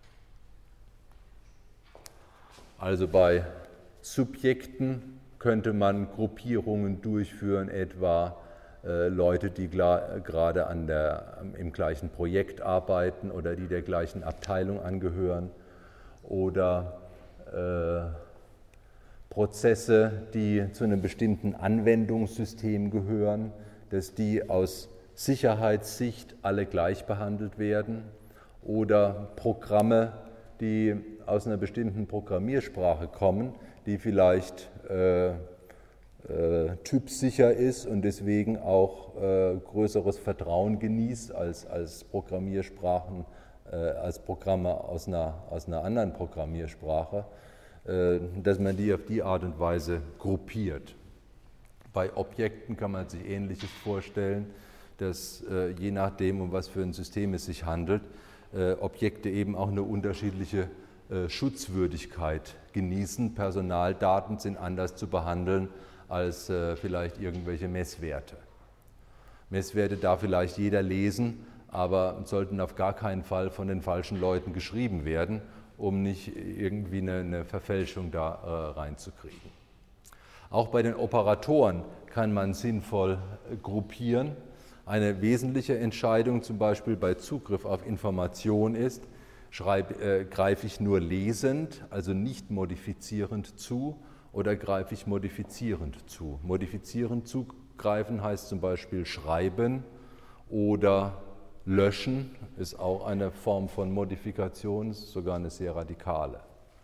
Also bei Subjekten könnte man Gruppierungen durchführen, etwa äh, Leute, die gerade an der, im gleichen Projekt arbeiten oder die der gleichen Abteilung angehören oder äh, Prozesse, die zu einem bestimmten Anwendungssystem gehören, dass die aus Sicherheitssicht alle gleich behandelt werden oder Programme, die aus einer bestimmten Programmiersprache kommen, die vielleicht äh, äh, typsicher ist und deswegen auch äh, größeres Vertrauen genießt als, als Programmiersprachen, äh, als Programme aus einer, aus einer anderen Programmiersprache, äh, dass man die auf die Art und Weise gruppiert. Bei Objekten kann man sich Ähnliches vorstellen, dass äh, je nachdem, um was für ein System es sich handelt, äh, Objekte eben auch eine unterschiedliche äh, Schutzwürdigkeit genießen. Personaldaten sind anders zu behandeln als äh, vielleicht irgendwelche Messwerte. Messwerte darf vielleicht jeder lesen, aber sollten auf gar keinen Fall von den falschen Leuten geschrieben werden, um nicht irgendwie eine, eine Verfälschung da äh, reinzukriegen. Auch bei den Operatoren kann man sinnvoll äh, gruppieren. Eine wesentliche Entscheidung zum Beispiel bei Zugriff auf Information ist, schreib, äh, greife ich nur lesend, also nicht modifizierend zu, oder greife ich modifizierend zu. Modifizierend zugreifen heißt zum Beispiel schreiben oder löschen, ist auch eine Form von Modifikation, ist sogar eine sehr radikale.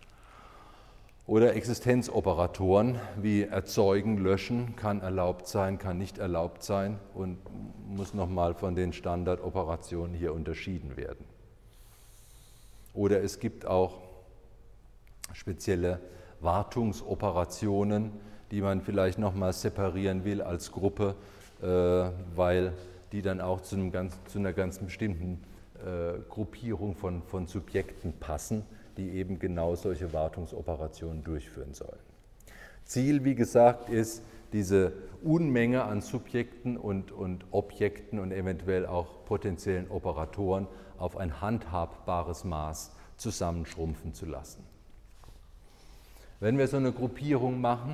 Oder Existenzoperatoren wie erzeugen, löschen kann erlaubt sein, kann nicht erlaubt sein und muss nochmal von den Standardoperationen hier unterschieden werden. Oder es gibt auch spezielle Wartungsoperationen, die man vielleicht nochmal separieren will als Gruppe, äh, weil die dann auch zu, einem ganz, zu einer ganz bestimmten äh, Gruppierung von, von Subjekten passen, die eben genau solche Wartungsoperationen durchführen sollen. Ziel, wie gesagt, ist, diese Unmenge an Subjekten und, und Objekten und eventuell auch potenziellen Operatoren auf ein handhabbares Maß zusammenschrumpfen zu lassen. Wenn wir so eine Gruppierung machen,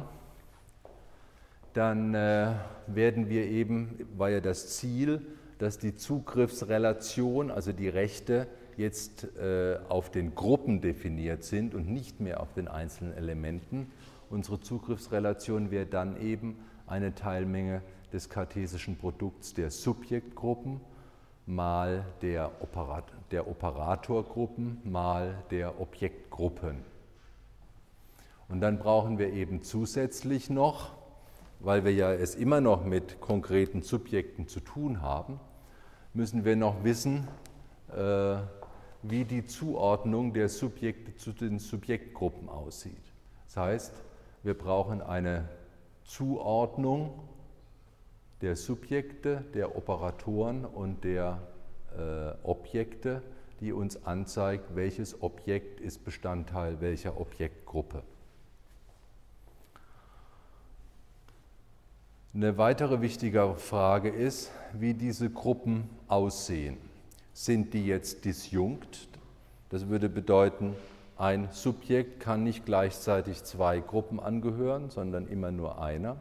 dann äh, werden wir eben, war ja das Ziel, dass die Zugriffsrelation, also die Rechte, jetzt äh, auf den Gruppen definiert sind und nicht mehr auf den einzelnen Elementen. Unsere Zugriffsrelation wäre dann eben eine Teilmenge des kartesischen Produkts der Subjektgruppen mal der, Operat der Operatorgruppen mal der Objektgruppen. Und dann brauchen wir eben zusätzlich noch, weil wir ja es immer noch mit konkreten Subjekten zu tun haben, müssen wir noch wissen, äh, wie die Zuordnung der Subjekte zu den Subjektgruppen aussieht. Das heißt, wir brauchen eine Zuordnung der Subjekte, der Operatoren und der äh, Objekte, die uns anzeigt, welches Objekt ist Bestandteil welcher Objektgruppe. Eine weitere wichtige Frage ist, wie diese Gruppen aussehen. Sind die jetzt disjunkt? Das würde bedeuten, ein Subjekt kann nicht gleichzeitig zwei Gruppen angehören, sondern immer nur einer.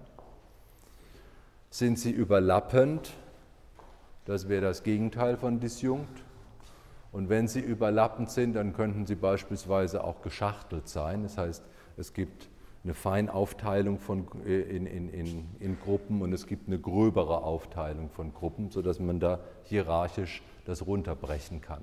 Sind sie überlappend? Das wäre das Gegenteil von disjunkt. Und wenn sie überlappend sind, dann könnten sie beispielsweise auch geschachtelt sein. Das heißt, es gibt eine Feinaufteilung von, in, in, in, in Gruppen und es gibt eine gröbere Aufteilung von Gruppen, sodass man da hierarchisch das runterbrechen kann.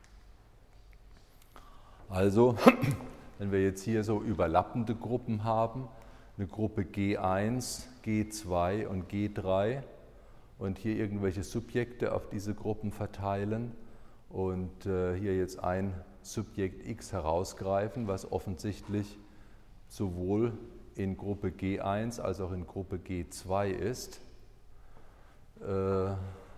Also, wenn wir jetzt hier so überlappende Gruppen haben, eine Gruppe G eins, G zwei und G drei und hier irgendwelche Subjekte auf diese Gruppen verteilen und äh, hier jetzt ein Subjekt X herausgreifen, was offensichtlich sowohl in Gruppe G eins als auch in Gruppe G zwei ist, äh,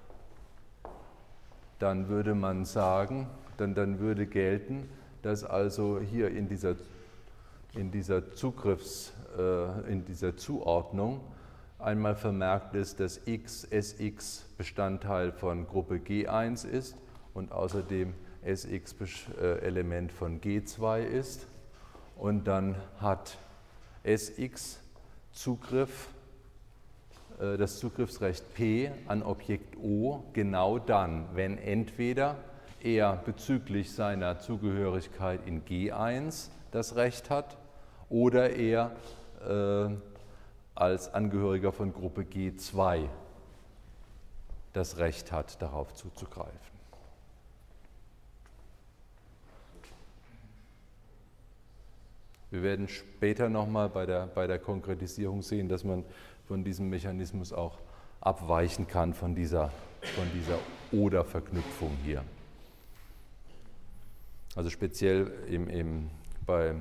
dann würde man sagen, dann, dann würde gelten, dass also hier in dieser, in dieser Zugriffs, äh, in dieser Zuordnung einmal vermerkt ist, dass X, S X Bestandteil von Gruppe G eins ist und außerdem S X äh, Element von G zwei ist. Und dann hat S X Zugriff, äh, das Zugriffsrecht P an Objekt O genau dann, wenn entweder er bezüglich seiner Zugehörigkeit in G eins das Recht hat oder er äh, als Angehöriger von Gruppe G zwei das Recht hat, darauf zuzugreifen. Wir werden später nochmal bei der, bei der Konkretisierung sehen, dass man von diesem Mechanismus auch abweichen kann, von dieser, von dieser Oder-Verknüpfung hier. Also speziell im, im, beim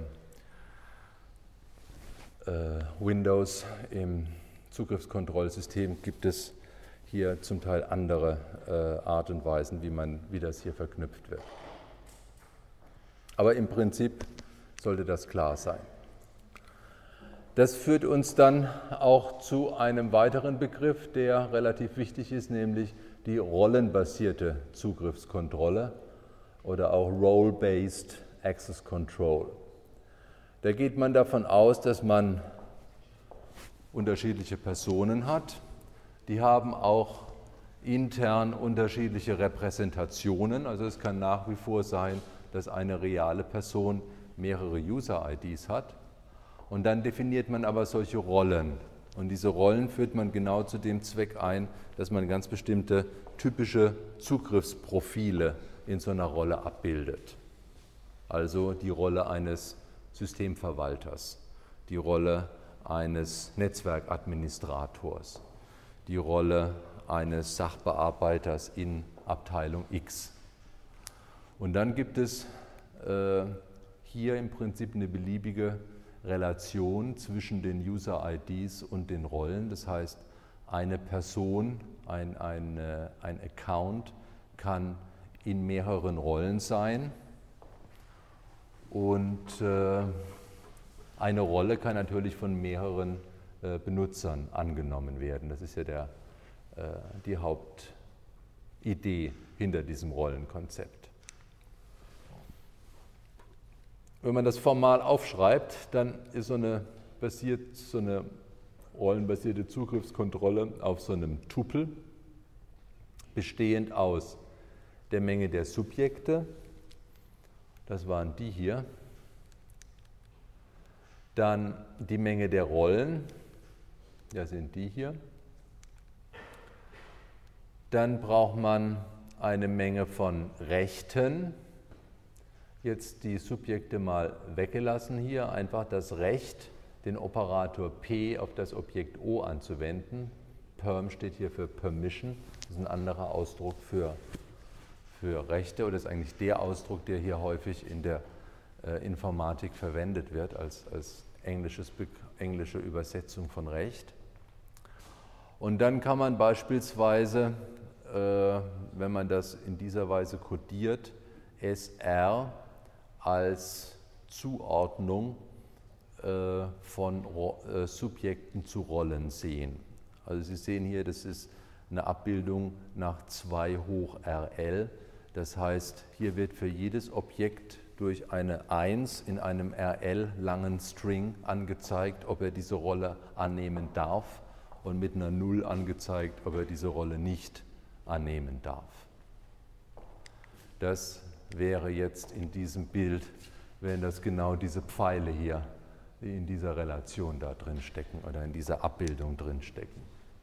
äh, Windows im Zugriffskontrollsystem gibt es hier zum Teil andere äh, Art und Weisen, wie, man, wie das hier verknüpft wird. Aber im Prinzip sollte das klar sein. Das führt uns dann auch zu einem weiteren Begriff, der relativ wichtig ist, nämlich die rollenbasierte Zugriffskontrolle oder auch Role-Based Access Control. Da geht man davon aus, dass man unterschiedliche Personen hat. Die haben auch intern unterschiedliche Repräsentationen. Also es kann nach wie vor sein, dass eine reale Person mehrere User-I Ds hat. Und dann definiert man aber solche Rollen. Und diese Rollen führt man genau zu dem Zweck ein, dass man ganz bestimmte typische Zugriffsprofile in so einer Rolle abbildet. Also die Rolle eines Systemverwalters, die Rolle eines Netzwerkadministrators, die Rolle eines Sachbearbeiters in Abteilung X. Und dann gibt es äh, hier im Prinzip eine beliebige Relation zwischen den User-I Ds und den Rollen. Das heißt, eine Person, ein, ein, ein Account kann in mehreren Rollen sein und äh, eine Rolle kann natürlich von mehreren äh, Benutzern angenommen werden. Das ist ja der, äh, die Hauptidee hinter diesem Rollenkonzept. Wenn man das formal aufschreibt, dann ist so eine, basiert so eine rollenbasierte Zugriffskontrolle auf so einem Tupel, bestehend aus der Menge der Subjekte, das waren die hier, dann die Menge der Rollen, das sind die hier, dann braucht man eine Menge von Rechten, jetzt die Subjekte mal weggelassen hier, einfach das Recht, den Operator P auf das Objekt O anzuwenden. Perm steht hier für Permission, das ist ein anderer Ausdruck für, für Rechte oder ist eigentlich der Ausdruck, der hier häufig in der äh, Informatik verwendet wird als, als englisches, englische Übersetzung von Recht. Und dann kann man beispielsweise, äh, wenn man das in dieser Weise kodiert, S R als Zuordnung äh, von Ro äh, Subjekten zu Rollen sehen. Also Sie sehen hier, das ist eine Abbildung nach zwei hoch R L. Das heißt, hier wird für jedes Objekt durch eine eins in einem R L langen String angezeigt, ob er diese Rolle annehmen darf und mit einer null angezeigt, ob er diese Rolle nicht annehmen darf. Das wäre jetzt in diesem Bild, wären das genau diese Pfeile hier, die in dieser Relation da drin stecken oder in dieser Abbildung drin stecken.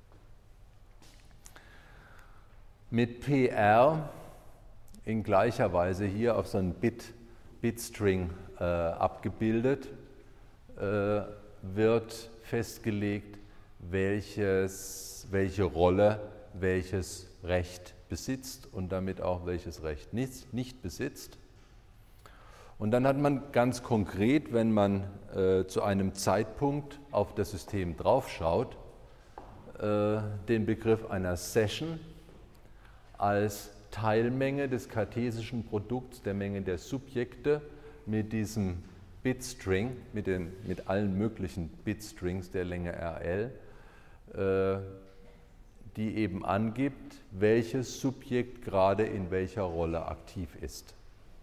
Mit P R in gleicher Weise hier auf so einem Bit, Bitstring äh, abgebildet, äh, wird festgelegt, welches, welche Rolle welches Recht besitzt und damit auch welches Recht nicht, nicht besitzt. Und dann hat man ganz konkret, wenn man äh, zu einem Zeitpunkt auf das System draufschaut, äh, den Begriff einer Session als Teilmenge des kartesischen Produkts der Menge der Subjekte mit diesem Bitstring, mit, den, mit allen möglichen Bitstrings der Länge R L, äh, die eben angibt, welches Subjekt gerade in welcher Rolle aktiv ist.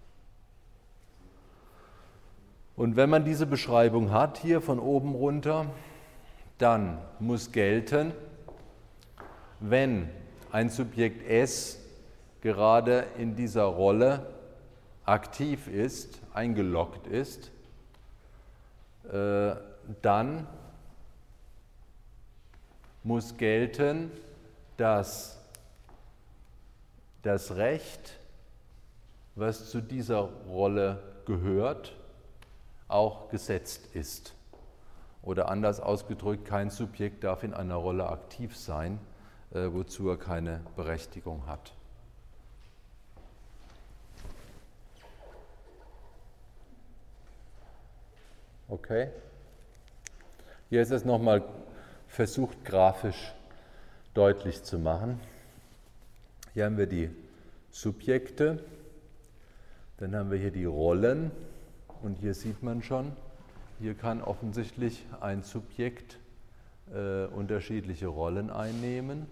Und wenn man diese Beschreibung hat, hier von oben runter, dann muss gelten, wenn ein Subjekt S gerade in dieser Rolle aktiv ist, eingeloggt ist, äh, dann muss gelten, dass das Recht, was zu dieser Rolle gehört, auch gesetzt ist. Oder anders ausgedrückt, kein Subjekt darf in einer Rolle aktiv sein, äh, wozu er keine Berechtigung hat. Okay. Hier ist es nochmal versucht, grafisch deutlich zu machen. Hier haben wir die Subjekte, dann haben wir hier die Rollen und hier sieht man schon, hier kann offensichtlich ein Subjekt äh, unterschiedliche Rollen einnehmen.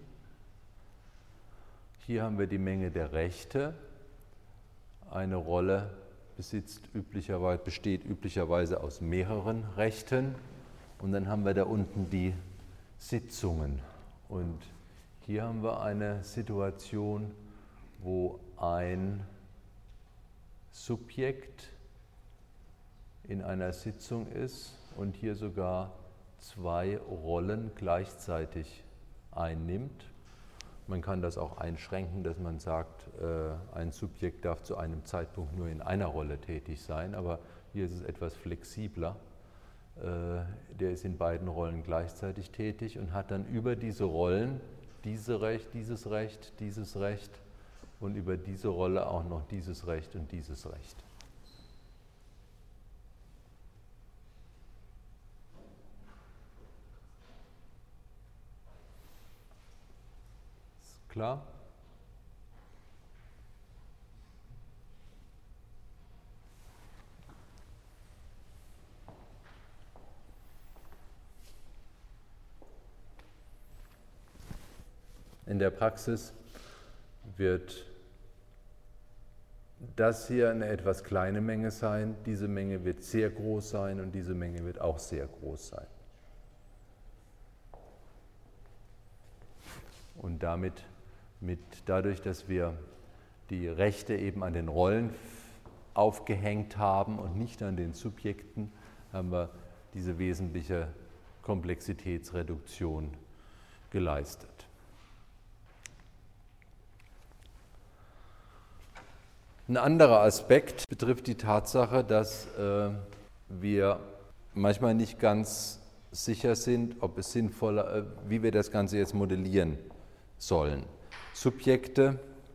Hier haben wir die Menge der Rechte. Eine Rolle besitzt üblicherweise, besteht üblicherweise aus mehreren Rechten. Und dann haben wir da unten die Sitzungen. Und hier haben wir eine Situation, wo ein Subjekt in einer Sitzung ist und hier sogar zwei Rollen gleichzeitig einnimmt. Man kann das auch einschränken, dass man sagt, ein Subjekt darf zu einem Zeitpunkt nur in einer Rolle tätig sein, aber hier ist es etwas flexibler. Der ist in beiden Rollen gleichzeitig tätig und hat dann über diese Rollen diese Recht, dieses Recht, dieses Recht und über diese Rolle auch noch dieses Recht und dieses Recht. Ist klar? In der Praxis wird das hier eine etwas kleine Menge sein, diese Menge wird sehr groß sein und diese Menge wird auch sehr groß sein. Und damit, mit, dadurch, dass wir die Rechte eben an den Rollen aufgehängt haben und nicht an den Subjekten, haben wir diese wesentliche Komplexitätsreduktion geleistet. Ein anderer Aspekt betrifft die Tatsache, dass äh, wir manchmal nicht ganz sicher sind, ob es sinnvoller, äh, wie wir das Ganze jetzt modellieren sollen. Subjekte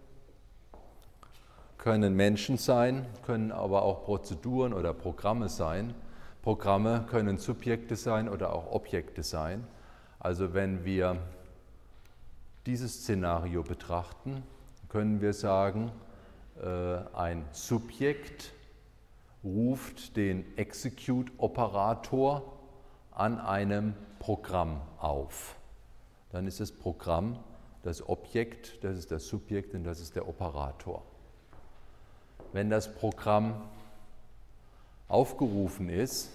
können Menschen sein, können aber auch Prozeduren oder Programme sein. Programme können Subjekte sein oder auch Objekte sein. Also wenn wir dieses Szenario betrachten, können wir sagen, ein Subjekt ruft den Execute-Operator an einem Programm auf. Dann ist das Programm das Objekt, das ist das Subjekt und das ist der Operator. Wenn das Programm aufgerufen ist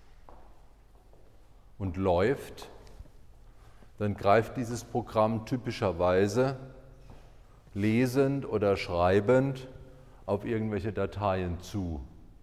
und läuft, dann greift dieses Programm typischerweise lesend oder schreibend auf irgendwelche Dateien zu.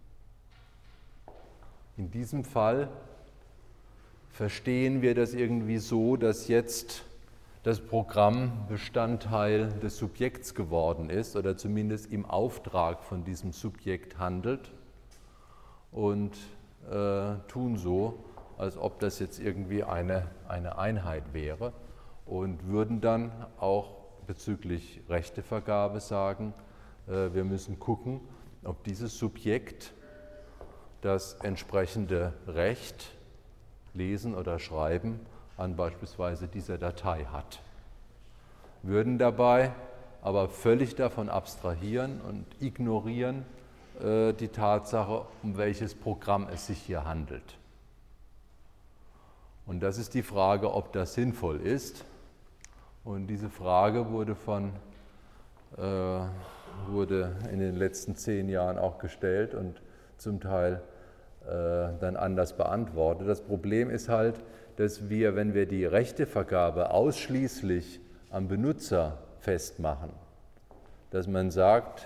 In diesem Fall verstehen wir das irgendwie so, dass jetzt das Programm Bestandteil des Subjekts geworden ist oder zumindest im Auftrag von diesem Subjekt handelt und äh, tun so, als ob das jetzt irgendwie eine, eine Einheit wäre und würden dann auch bezüglich Rechtevergabe sagen, äh, wir müssen gucken, ob dieses Subjekt das entsprechende Recht, Lesen oder Schreiben an beispielsweise dieser Datei hat. Würden dabei aber völlig davon abstrahieren und ignorieren äh, die Tatsache, um welches Programm es sich hier handelt. Und das ist die Frage, ob das sinnvoll ist. Und diese Frage wurde, von, äh, wurde in den letzten zehn Jahren auch gestellt und zum Teil äh, dann anders beantwortet. Das Problem ist halt, dass wir, wenn wir die Rechtevergabe ausschließlich am Benutzer festmachen, dass man sagt,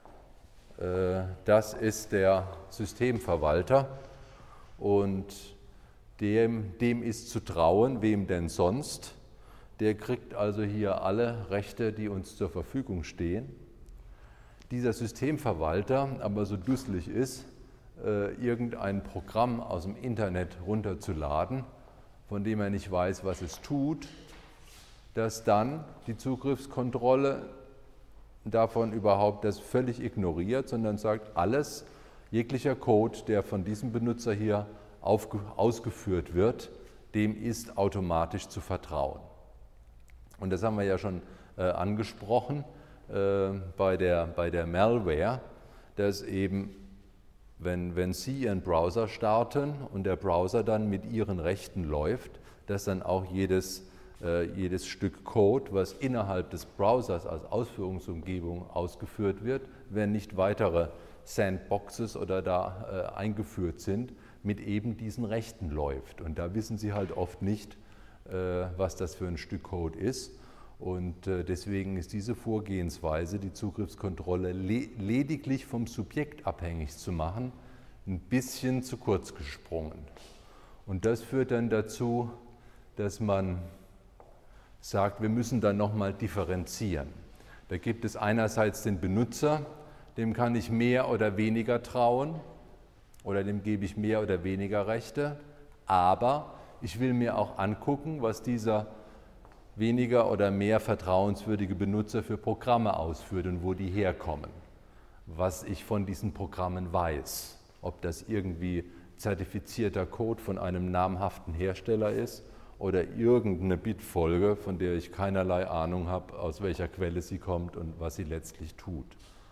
äh, das ist der Systemverwalter und dem, dem ist zu trauen, wem denn sonst. Der kriegt also hier alle Rechte, die uns zur Verfügung stehen. Dieser Systemverwalter aber so dusselig ist, äh, irgendein Programm aus dem Internet runterzuladen, von dem er nicht weiß, was es tut, dass dann die Zugriffskontrolle davon überhaupt das völlig ignoriert, sondern sagt, alles, jeglicher Code, der von diesem Benutzer hier aufge- ausgeführt wird, dem ist automatisch zu vertrauen. Und das haben wir ja schon äh, angesprochen äh, bei, der, bei der Malware, dass eben, wenn, wenn Sie Ihren Browser starten und der Browser dann mit Ihren Rechten läuft, dass dann auch jedes, äh, jedes Stück Code, was innerhalb des Browsers als Ausführungsumgebung ausgeführt wird, wenn nicht weitere Sandboxes oder da äh, eingeführt sind, mit eben diesen Rechten läuft. Und da wissen Sie halt oft nicht, äh, was das für ein Stück Code ist. Und äh, deswegen ist diese Vorgehensweise, die Zugriffskontrolle le- lediglich vom Subjekt abhängig zu machen, ein bisschen zu kurz gesprungen. Und das führt dann dazu, dass man sagt, wir müssen dann nochmal differenzieren. Da gibt es einerseits den Benutzer, dem kann ich mehr oder weniger trauen oder dem gebe ich mehr oder weniger Rechte, aber ich will mir auch angucken, was dieser weniger oder mehr vertrauenswürdige Benutzer für Programme ausführt und wo die herkommen, was ich von diesen Programmen weiß, ob das irgendwie zertifizierter Code von einem namhaften Hersteller ist oder irgendeine Bitfolge, von der ich keinerlei Ahnung habe, aus welcher Quelle sie kommt und was sie letztlich tut.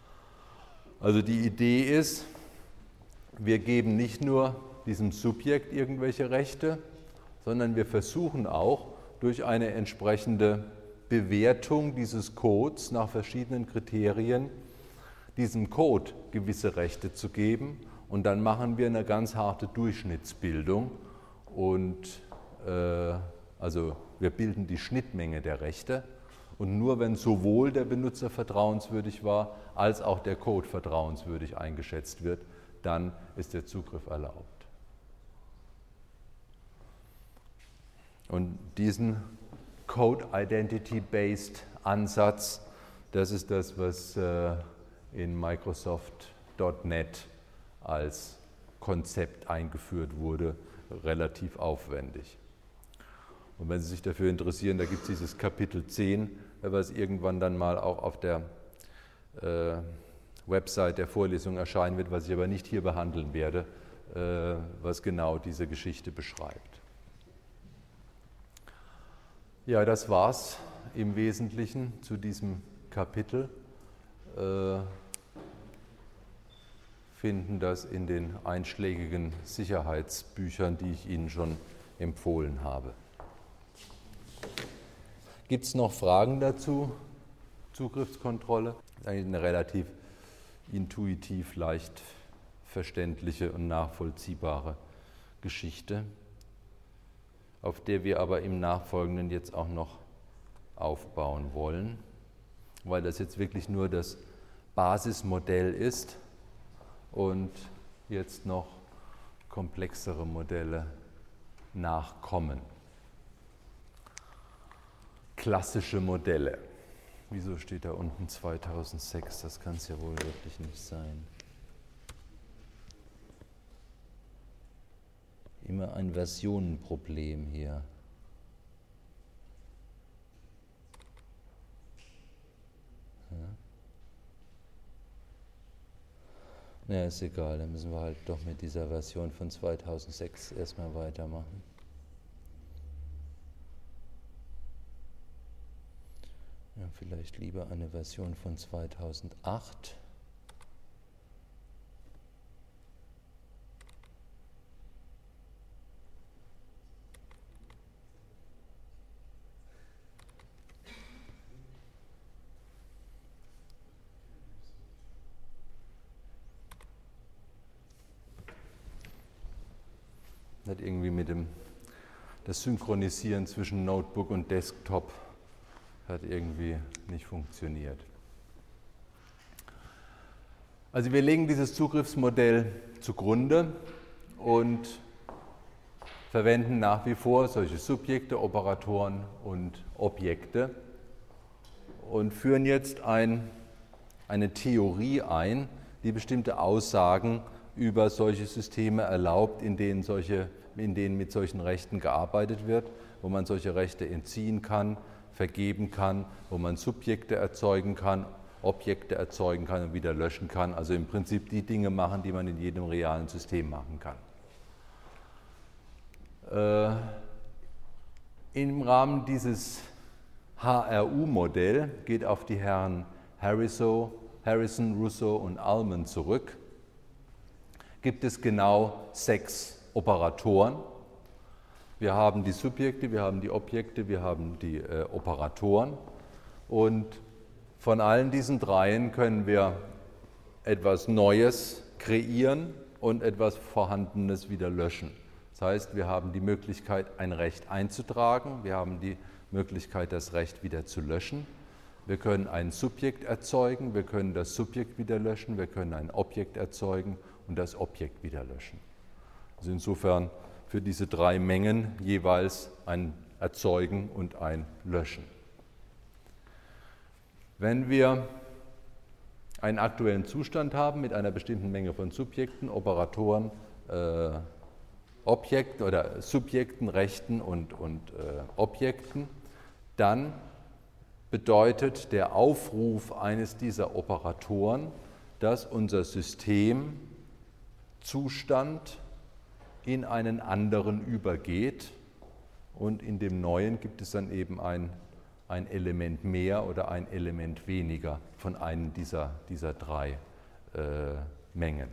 Also die Idee ist, wir geben nicht nur diesem Subjekt irgendwelche Rechte, sondern wir versuchen auch durch eine entsprechende Bewertung dieses Codes nach verschiedenen Kriterien diesem Code gewisse Rechte zu geben. Und dann machen wir eine ganz harte Durchschnittsbildung und äh, also wir bilden die Schnittmenge der Rechte. Und nur wenn sowohl der Benutzer vertrauenswürdig war, als auch der Code vertrauenswürdig eingeschätzt wird, dann ist der Zugriff erlaubt. Und diesen Code Identity-Based Ansatz, das ist das, was äh, in Microsoft Punkt net als Konzept eingeführt wurde, relativ aufwendig. Und wenn Sie sich dafür interessieren, da gibt es dieses Kapitel zehn, was irgendwann dann mal auch auf der äh, Website der Vorlesung erscheinen wird, was ich aber nicht hier behandeln werde, äh, was genau diese Geschichte beschreibt. Ja, das war's im Wesentlichen zu diesem Kapitel. Äh, finden das in den einschlägigen Sicherheitsbüchern, die ich Ihnen schon empfohlen habe. Gibt es noch Fragen dazu? Zugriffskontrolle? Das ist eigentlich eine relativ intuitiv, leicht verständliche und nachvollziehbare Geschichte, auf der wir aber im Nachfolgenden jetzt auch noch aufbauen wollen, weil das jetzt wirklich nur das Basismodell ist und jetzt noch komplexere Modelle nachkommen. Klassische Modelle. Wieso steht da unten zweitausendsechs? Das kann es ja wohl wirklich nicht sein. Immer ein Versionenproblem hier. Ja. Ja, ist egal, dann müssen wir halt doch mit dieser Version von zweitausendsechs erstmal weitermachen. Ja, vielleicht lieber eine Version von zweitausendacht. Hat irgendwie mit dem das Synchronisieren zwischen Notebook und Desktop hat irgendwie nicht funktioniert. Also wir legen dieses Zugriffsmodell zugrunde und verwenden nach wie vor solche Subjekte, Operatoren und Objekte und führen jetzt ein, eine Theorie ein, die bestimmte Aussagen über solche Systeme erlaubt, in denen, solche, in denen mit solchen Rechten gearbeitet wird, wo man solche Rechte entziehen kann, vergeben kann, wo man Subjekte erzeugen kann, Objekte erzeugen kann und wieder löschen kann. Also im Prinzip die Dinge machen, die man in jedem realen System machen kann. Äh, Im Rahmen dieses H R U-Modell geht auf die Herren Harrison, Russo und Ullman zurück. Gibt es genau sechs Operatoren. Wir haben die Subjekte, wir haben die Objekte, wir haben die äh, Operatoren. Und von allen diesen dreien können wir etwas Neues kreieren und etwas Vorhandenes wieder löschen. Das heißt, wir haben die Möglichkeit, ein Recht einzutragen, wir haben die Möglichkeit, das Recht wieder zu löschen. Wir können ein Subjekt erzeugen, wir können das Subjekt wieder löschen, wir können ein Objekt erzeugen und das Objekt wieder löschen. Also insofern für diese drei Mengen jeweils ein Erzeugen und ein Löschen. Wenn wir einen aktuellen Zustand haben mit einer bestimmten Menge von Subjekten, Operatoren, äh, Objekten oder Subjekten, Rechten und, und äh, Objekten, dann bedeutet der Aufruf eines dieser Operatoren, dass unser System Zustand in einen anderen übergeht und in dem Neuen gibt es dann eben ein, ein Element mehr oder ein Element weniger von einem dieser, dieser drei äh, Mengen.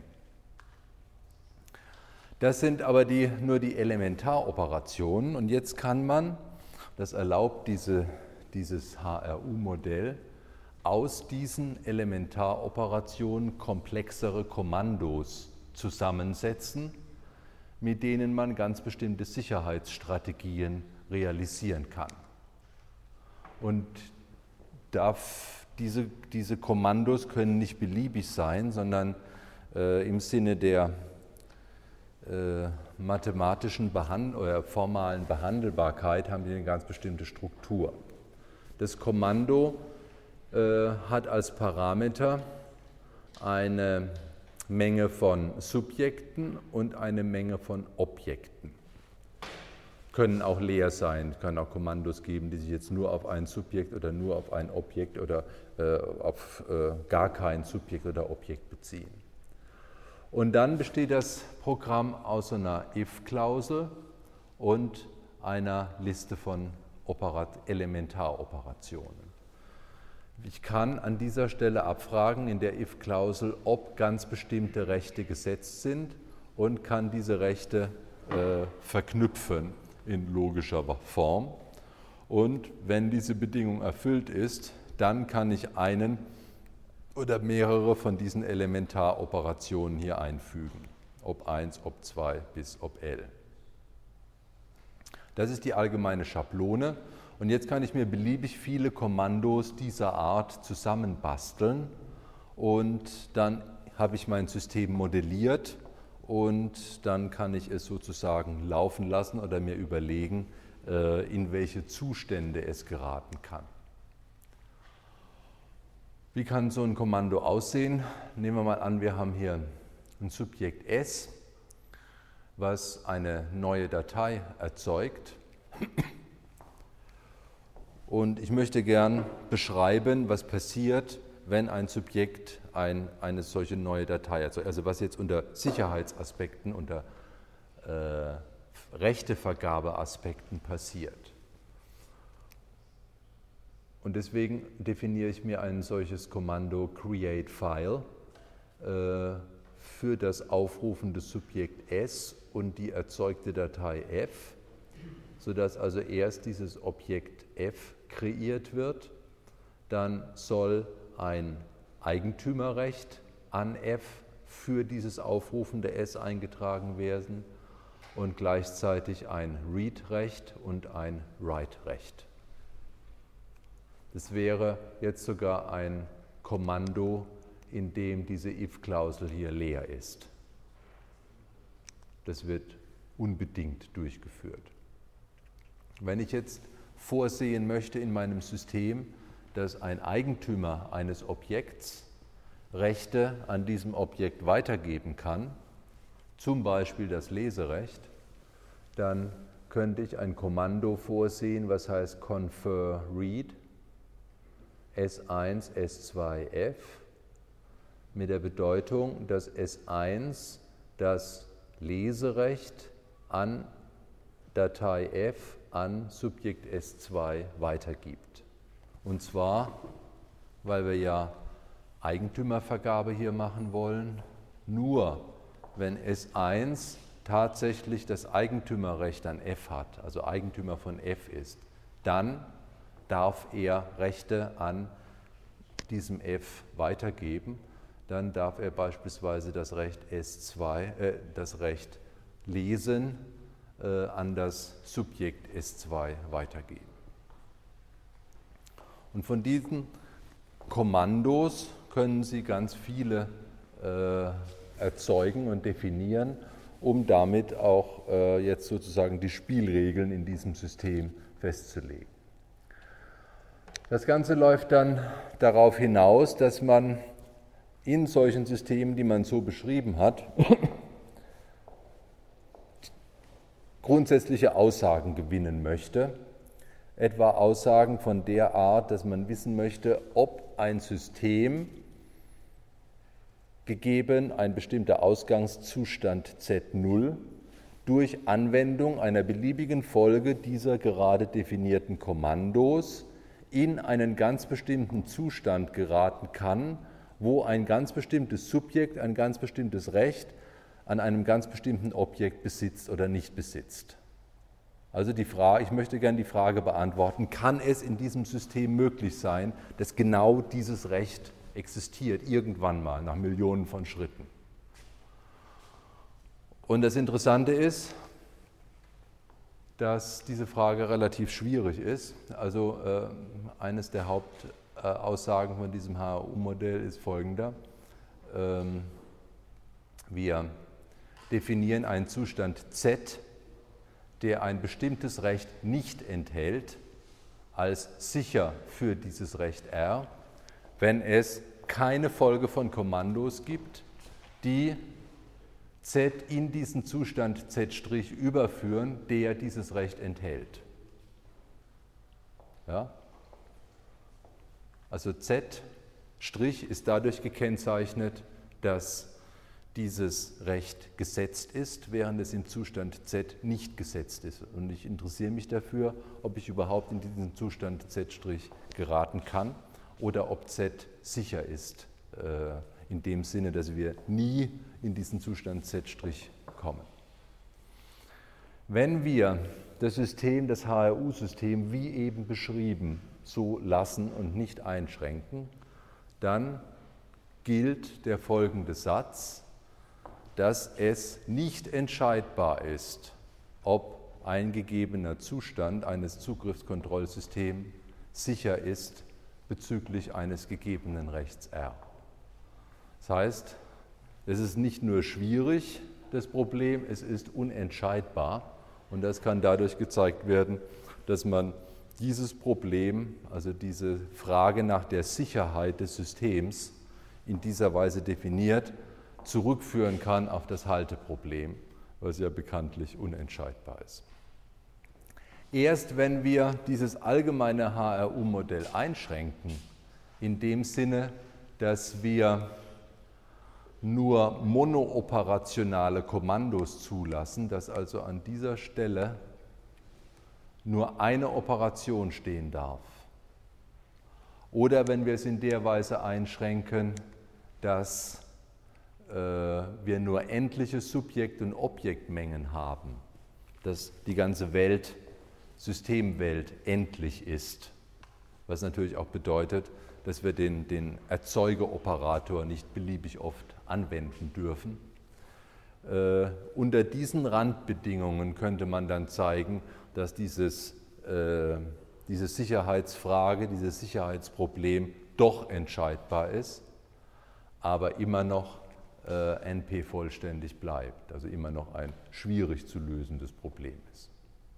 Das sind aber die, nur die Elementaroperationen und jetzt kann man, das erlaubt diese, dieses H R U-Modell, aus diesen Elementaroperationen komplexere Kommandos zusammensetzen, mit denen man ganz bestimmte Sicherheitsstrategien realisieren kann. Und darf, diese, diese Kommandos können nicht beliebig sein, sondern äh, im Sinne der äh, mathematischen Behand- oder formalen Behandelbarkeit haben die eine ganz bestimmte Struktur. Das Kommando äh, hat als Parameter eine Menge von Subjekten und eine Menge von Objekten. Können auch leer sein, können auch Kommandos geben, die sich jetzt nur auf ein Subjekt oder nur auf ein Objekt oder äh, auf äh, gar kein Subjekt oder Objekt beziehen. Und dann besteht das Programm aus einer if-Klausel und einer Liste von Operat- Elementaroperationen. Ich kann an dieser Stelle abfragen in der if-Klausel, ob ganz bestimmte Rechte gesetzt sind und kann diese Rechte äh, verknüpfen in logischer Form. Und wenn diese Bedingung erfüllt ist, dann kann ich einen oder mehrere von diesen Elementaroperationen hier einfügen, ob eins, ob zwei bis ob L. Das ist die allgemeine Schablone. Und jetzt kann ich mir beliebig viele Kommandos dieser Art zusammenbasteln und dann habe ich mein System modelliert und dann kann ich es sozusagen laufen lassen oder mir überlegen, in welche Zustände es geraten kann. Wie kann so ein Kommando aussehen? Nehmen wir mal an, wir haben hier ein Subjekt S, was eine neue Datei erzeugt. Und ich möchte gern beschreiben, was passiert, wenn ein Subjekt ein, eine solche neue Datei erzeugt. Also was jetzt unter Sicherheitsaspekten, unter äh, Rechtevergabeaspekten passiert. Und deswegen definiere ich mir ein solches Kommando createFile äh, für das Aufrufen des Subjekt S und die erzeugte Datei F, sodass also erst dieses Objekt F kreiert wird, dann soll ein Eigentümerrecht an F für dieses aufrufende S eingetragen werden und gleichzeitig ein Read-Recht und ein Write-Recht. Das wäre jetzt sogar ein Kommando, in dem diese if-Klausel hier leer ist. Das wird unbedingt durchgeführt. Wenn ich jetzt vorsehen möchte in meinem System, dass ein Eigentümer eines Objekts Rechte an diesem Objekt weitergeben kann, zum Beispiel das Leserecht, dann könnte ich ein Kommando vorsehen, was heißt confer read S eins, S zwei, F, mit der Bedeutung, dass S eins das Leserecht an Datei F an Subjekt S zwei weitergibt. Und zwar, weil wir ja Eigentümervergabe hier machen wollen, nur wenn S eins tatsächlich das Eigentümerrecht an F hat, also Eigentümer von F ist, dann darf er Rechte an diesem F weitergeben. Dann darf er beispielsweise das Recht S zwei, äh, das Recht Lesen äh, an das Subjekt S zwei weitergeben. Und von diesen Kommandos können Sie ganz viele äh, erzeugen und definieren, um damit auch äh, jetzt sozusagen die Spielregeln in diesem System festzulegen. Das Ganze läuft dann darauf hinaus, dass man in solchen Systemen, die man so beschrieben hat, grundsätzliche Aussagen gewinnen möchte, etwa Aussagen von der Art, dass man wissen möchte, ob ein System gegeben ein bestimmter Ausgangszustand Z null durch Anwendung einer beliebigen Folge dieser gerade definierten Kommandos in einen ganz bestimmten Zustand geraten kann, wo ein ganz bestimmtes Subjekt, ein ganz bestimmtes Recht an einem ganz bestimmten Objekt besitzt oder nicht besitzt. Also die Frage, ich möchte gerne die Frage beantworten, kann es in diesem System möglich sein, dass genau dieses Recht existiert, irgendwann mal, nach Millionen von Schritten? Und das Interessante ist, dass diese Frage relativ schwierig ist. Also äh, eines der Hauptaussagen von diesem H R U-Modell ist folgender. Ähm, wir definieren einen Zustand Z, der ein bestimmtes Recht nicht enthält, als sicher für dieses Recht R, wenn es keine Folge von Kommandos gibt, die Z in diesen Zustand Z' überführen, der dieses Recht enthält. Ja? Also Z' ist dadurch gekennzeichnet, dass dieses Recht gesetzt ist, während es im Zustand Z nicht gesetzt ist. Und ich interessiere mich dafür, ob ich überhaupt in diesen Zustand Z' geraten kann oder ob Z sicher ist, äh, in dem Sinne, dass wir nie in diesen Zustand Z' kommen. Wenn wir das System, das H R U-System, wie eben beschrieben, so lassen und nicht einschränken, dann gilt der folgende Satz, dass es nicht entscheidbar ist, ob ein gegebener Zustand eines Zugriffskontrollsystems sicher ist bezüglich eines gegebenen Rechts R. Das heißt, es ist nicht nur schwierig, das Problem, es ist unentscheidbar. Und das kann dadurch gezeigt werden, dass man dieses Problem, also diese Frage nach der Sicherheit des Systems, in dieser Weise definiert, zurückführen kann auf das Halteproblem, was ja bekanntlich unentscheidbar ist. Erst wenn wir dieses allgemeine H R U-Modell einschränken, in dem Sinne, dass wir nur monooperationale Kommandos zulassen, dass also an dieser Stelle nur eine Operation stehen darf. Oder wenn wir es in der Weise einschränken, dass äh, wir nur endliche Subjekt- und Objektmengen haben, dass die ganze Welt, Systemwelt endlich ist, was natürlich auch bedeutet, dass wir den, den Erzeugeroperator nicht beliebig oft anwenden dürfen. Äh, unter diesen Randbedingungen könnte man dann zeigen, dass dieses, äh, diese Sicherheitsfrage, dieses Sicherheitsproblem doch entscheidbar ist, aber immer noch äh, N P vollständig bleibt, also immer noch ein schwierig zu lösendes Problem ist.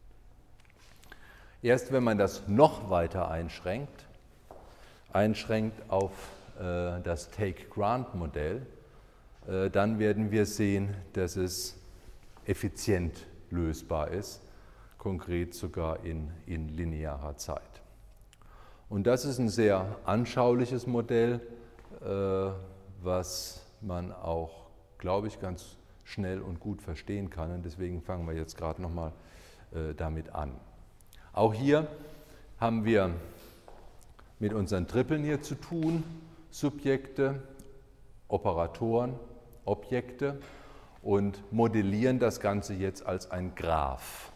Erst wenn man das noch weiter einschränkt, einschränkt auf äh, das Take-Grant-Modell, äh, dann werden wir sehen, dass es effizient lösbar ist, konkret sogar in, in linearer Zeit. Und das ist ein sehr anschauliches Modell, äh, was man auch, glaube ich, ganz schnell und gut verstehen kann. Und deswegen fangen wir jetzt gerade nochmal äh, damit an. Auch hier haben wir mit unseren Tripeln hier zu tun, Subjekte, Operatoren, Objekte, und modellieren das Ganze jetzt als ein Graph.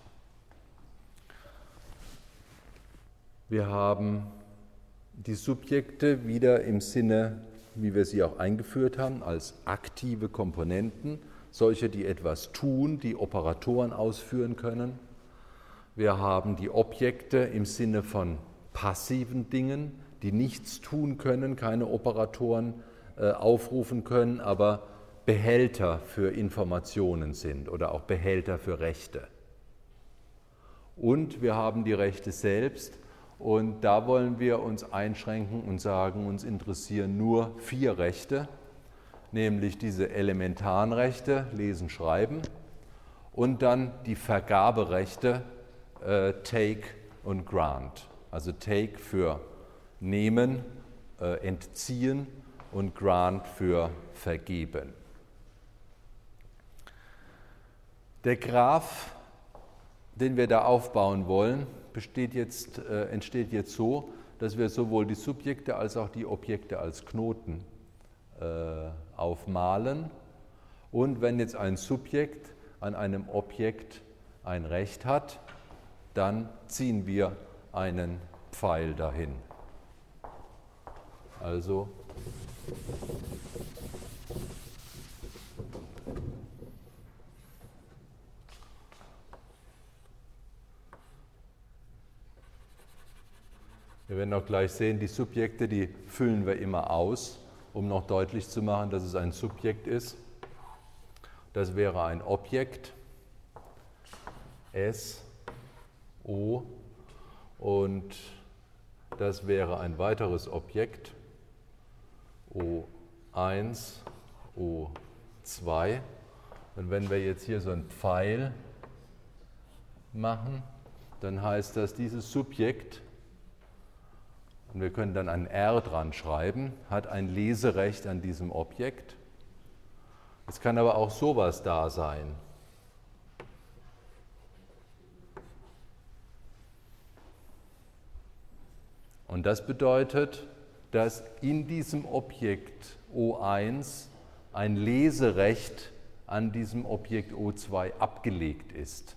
Wir haben die Subjekte wieder im Sinne, wie wir sie auch eingeführt haben, als aktive Komponenten, solche, die etwas tun, die Operatoren ausführen können. Wir haben die Objekte im Sinne von passiven Dingen, die nichts tun können, keine Operatoren äh, aufrufen können, aber Behälter für Informationen sind oder auch Behälter für Rechte. Und wir haben die Rechte selbst, und da wollen wir uns einschränken und sagen, uns interessieren nur vier Rechte, nämlich diese elementaren Rechte, Lesen, Schreiben, und dann die Vergaberechte, äh, Take und Grant. Also Take für Nehmen, äh, Entziehen und Grant für Vergeben. Der Graph, den wir da aufbauen wollen, besteht jetzt, äh, entsteht jetzt so, dass wir sowohl die Subjekte als auch die Objekte als Knoten äh, aufmalen. Und wenn jetzt ein Subjekt an einem Objekt ein Recht hat, dann ziehen wir einen Pfeil dahin. Also wir werden auch gleich sehen, die Subjekte, die füllen wir immer aus, um noch deutlich zu machen, dass es ein Subjekt ist. Das wäre ein Objekt, S, O, und das wäre ein weiteres Objekt, O eins, O zwei. Und wenn wir jetzt hier so einen Pfeil machen, dann heißt das, dieses Subjekt, und wir können dann ein R dran schreiben, hat ein Leserecht an diesem Objekt. Es kann aber auch sowas da sein. Und das bedeutet, dass in diesem Objekt O eins ein Leserecht an diesem Objekt O zwei abgelegt ist,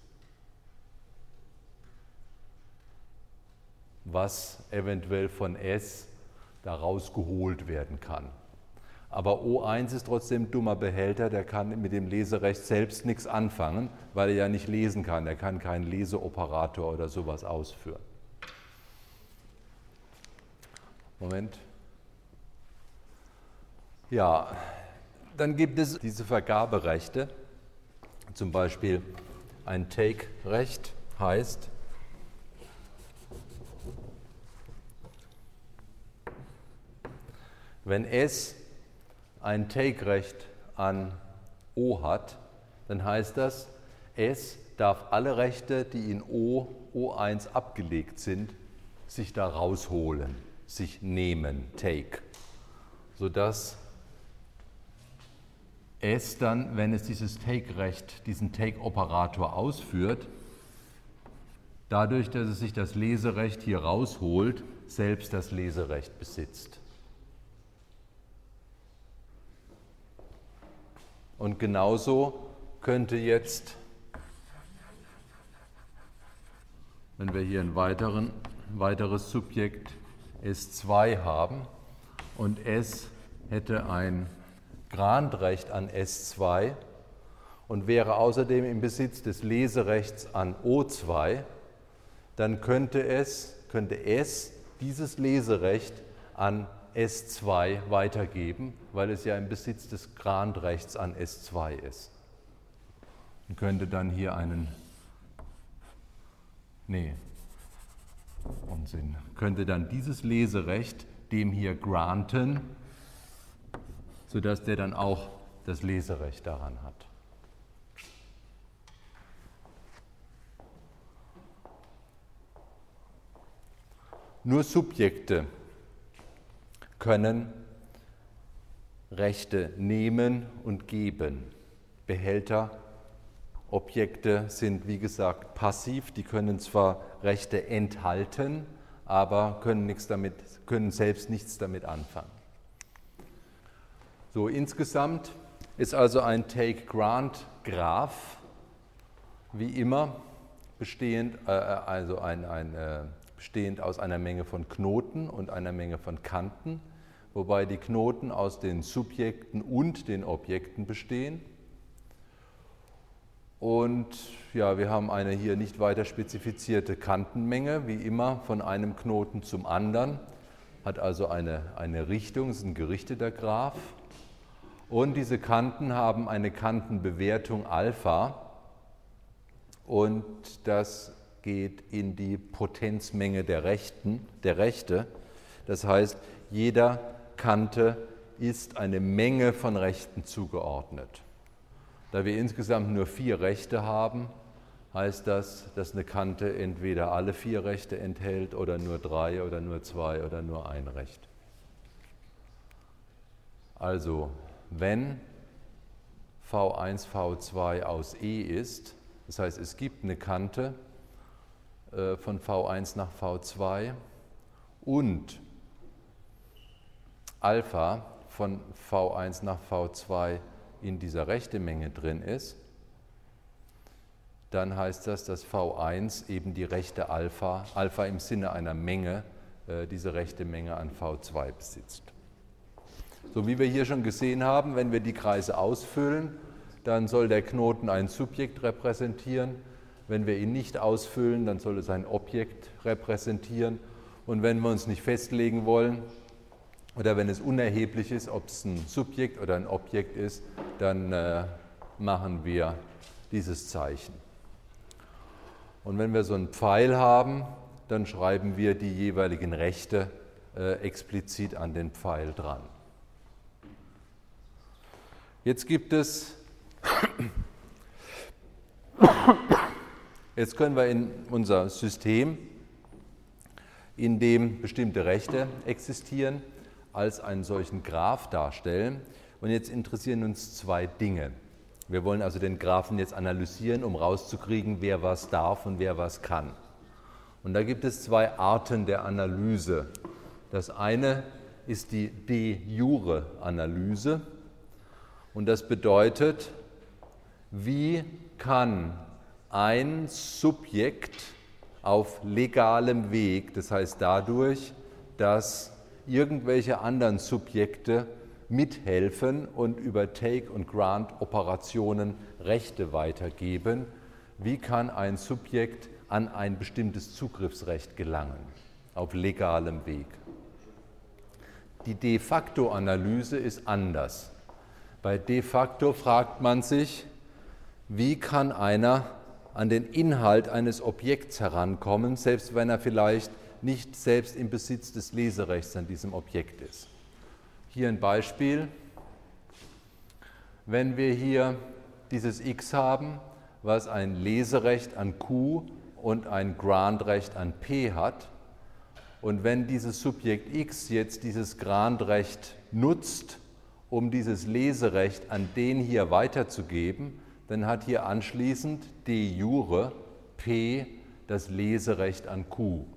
was eventuell von S daraus geholt werden kann. Aber O eins ist trotzdem ein dummer Behälter, der kann mit dem Leserecht selbst nichts anfangen, weil er ja nicht lesen kann. Er kann keinen Leseoperator oder sowas ausführen. Moment. Ja, Dann gibt es diese Vergaberechte, zum Beispiel ein Take-Recht heißt, wenn S ein Take-Recht an O hat, dann heißt das, S darf alle Rechte, die in O, O eins abgelegt sind, sich da rausholen, sich nehmen, take, sodass S dann, wenn es dieses Take-Recht, diesen Take-Operator ausführt, dadurch, dass es sich das Leserecht hier rausholt, selbst das Leserecht besitzt. Und genauso könnte jetzt, wenn wir hier ein weiteren, weiteres Subjekt S zwei haben und S hätte ein Grantrecht an S zwei und wäre außerdem im Besitz des Leserechts an O zwei, dann könnte es, könnte S dieses Leserecht an S zwei weitergeben, weil es ja im Besitz des Grantrechts an S zwei ist. Und könnte dann hier einen, nee, Unsinn, könnte dann dieses Leserecht dem hier granten, sodass der dann auch das Leserecht daran hat. Nur Subjekte können Rechte nehmen und geben. Behälter, Objekte sind, wie gesagt, passiv. Die können zwar Rechte enthalten, aber können, nichts damit, können selbst nichts damit anfangen. So, insgesamt ist also ein Take-Grant-Graph wie immer bestehend, äh, also ein, ein, äh, bestehend aus einer Menge von Knoten und einer Menge von Kanten, wobei die Knoten aus den Subjekten und den Objekten bestehen. Und ja, wir haben eine hier nicht weiter spezifizierte Kantenmenge, wie immer von einem Knoten zum anderen, hat also eine, eine Richtung, es ist ein gerichteter Graph. Und diese Kanten haben eine Kantenbewertung Alpha und das geht in die Potenzmenge der Rechten, der Rechte. Das heißt, jeder Kante ist eine Menge von Rechten zugeordnet. Da wir insgesamt nur vier Rechte haben, heißt das, dass eine Kante entweder alle vier Rechte enthält oder nur drei oder nur zwei oder nur ein Recht. Also, wenn V eins V zwei aus E ist, das heißt, es gibt eine Kante äh, von V eins nach V zwei und Alpha von V eins nach V zwei in dieser Rechtemenge drin ist, dann heißt das, dass V eins eben die Rechte Alpha, Alpha im Sinne einer Menge, äh, diese Rechtemenge an V zwei besitzt. So wie wir hier schon gesehen haben, wenn wir die Kreise ausfüllen, dann soll der Knoten ein Subjekt repräsentieren. Wenn wir ihn nicht ausfüllen, dann soll es ein Objekt repräsentieren. Und wenn wir uns nicht festlegen wollen oder wenn es unerheblich ist, ob es ein Subjekt oder ein Objekt ist, dann äh, machen wir dieses Zeichen. Und wenn wir so einen Pfeil haben, dann schreiben wir die jeweiligen Rechte äh, explizit an den Pfeil dran. Jetzt gibt es, jetzt können wir in unser System, in dem bestimmte Rechte existieren, als einen solchen Graph darstellen. Und jetzt interessieren uns zwei Dinge. Wir wollen also den Graphen jetzt analysieren, um rauszukriegen, wer was darf und wer was kann. Und da gibt es zwei Arten der Analyse. Das eine ist die de jure Analyse. Und das bedeutet, wie kann ein Subjekt auf legalem Weg, das heißt dadurch, dass irgendwelche anderen Subjekte mithelfen und über Take- und Grant-Operationen Rechte weitergeben, wie kann ein Subjekt an ein bestimmtes Zugriffsrecht gelangen, auf legalem Weg. Die De-facto-Analyse ist anders. Bei de facto fragt man sich, wie kann einer an den Inhalt eines Objekts herankommen, selbst wenn er vielleicht nicht selbst im Besitz des Leserechts an diesem Objekt ist. Hier ein Beispiel. Wenn wir hier dieses x haben, was ein Leserecht an Q und ein Grantrecht an P hat, und wenn dieses Subjekt x jetzt dieses Grantrecht nutzt, um dieses Leserecht an den hier weiterzugeben, dann hat hier anschließend de jure P das Leserecht an Q.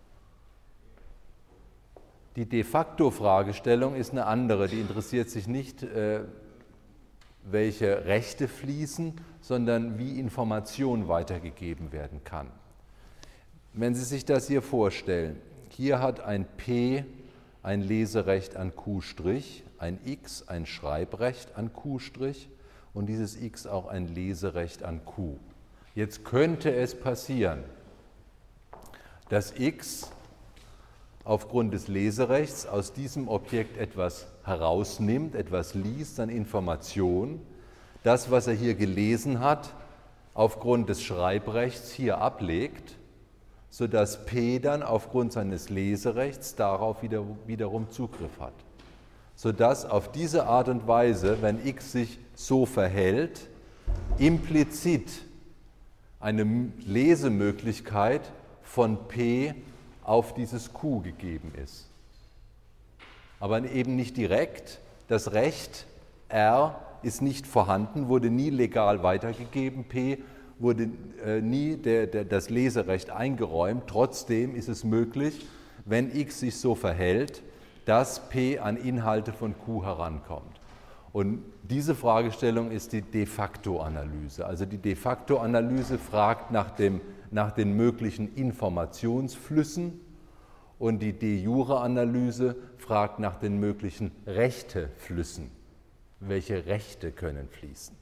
Die de facto Fragestellung ist eine andere, die interessiert sich nicht, äh, welche Rechte fließen, sondern wie Information weitergegeben werden kann. Wenn Sie sich das hier vorstellen, hier hat ein P ein Leserecht an Q', ein x ein Schreibrecht an Q' und dieses x auch ein Leserecht an Q. Jetzt könnte es passieren, dass x aufgrund des Leserechts aus diesem Objekt etwas herausnimmt, etwas liest an Information, das, was er hier gelesen hat, aufgrund des Schreibrechts hier ablegt, sodass P dann aufgrund seines Leserechts darauf wieder, wiederum Zugriff hat. Sodass auf diese Art und Weise, wenn x sich so verhält, implizit eine Lesemöglichkeit von P auf dieses Q gegeben ist. Aber eben nicht direkt. Das Recht R ist nicht vorhanden, wurde nie legal weitergegeben. P wurde äh, nie der, der, das Leserecht eingeräumt. Trotzdem ist es möglich, wenn x sich so verhält, dass P an Inhalte von Q herankommt. Und diese Fragestellung ist die de facto Analyse. Also die de facto Analyse fragt nach, dem, nach den möglichen Informationsflüssen und die de jure Analyse fragt nach den möglichen Rechteflüssen. Welche Rechte können fließen?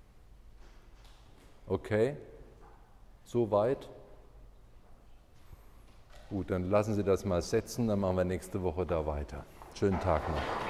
Okay? Soweit? Gut, dann lassen Sie das mal setzen, dann machen wir nächste Woche da weiter. Schönen Tag noch.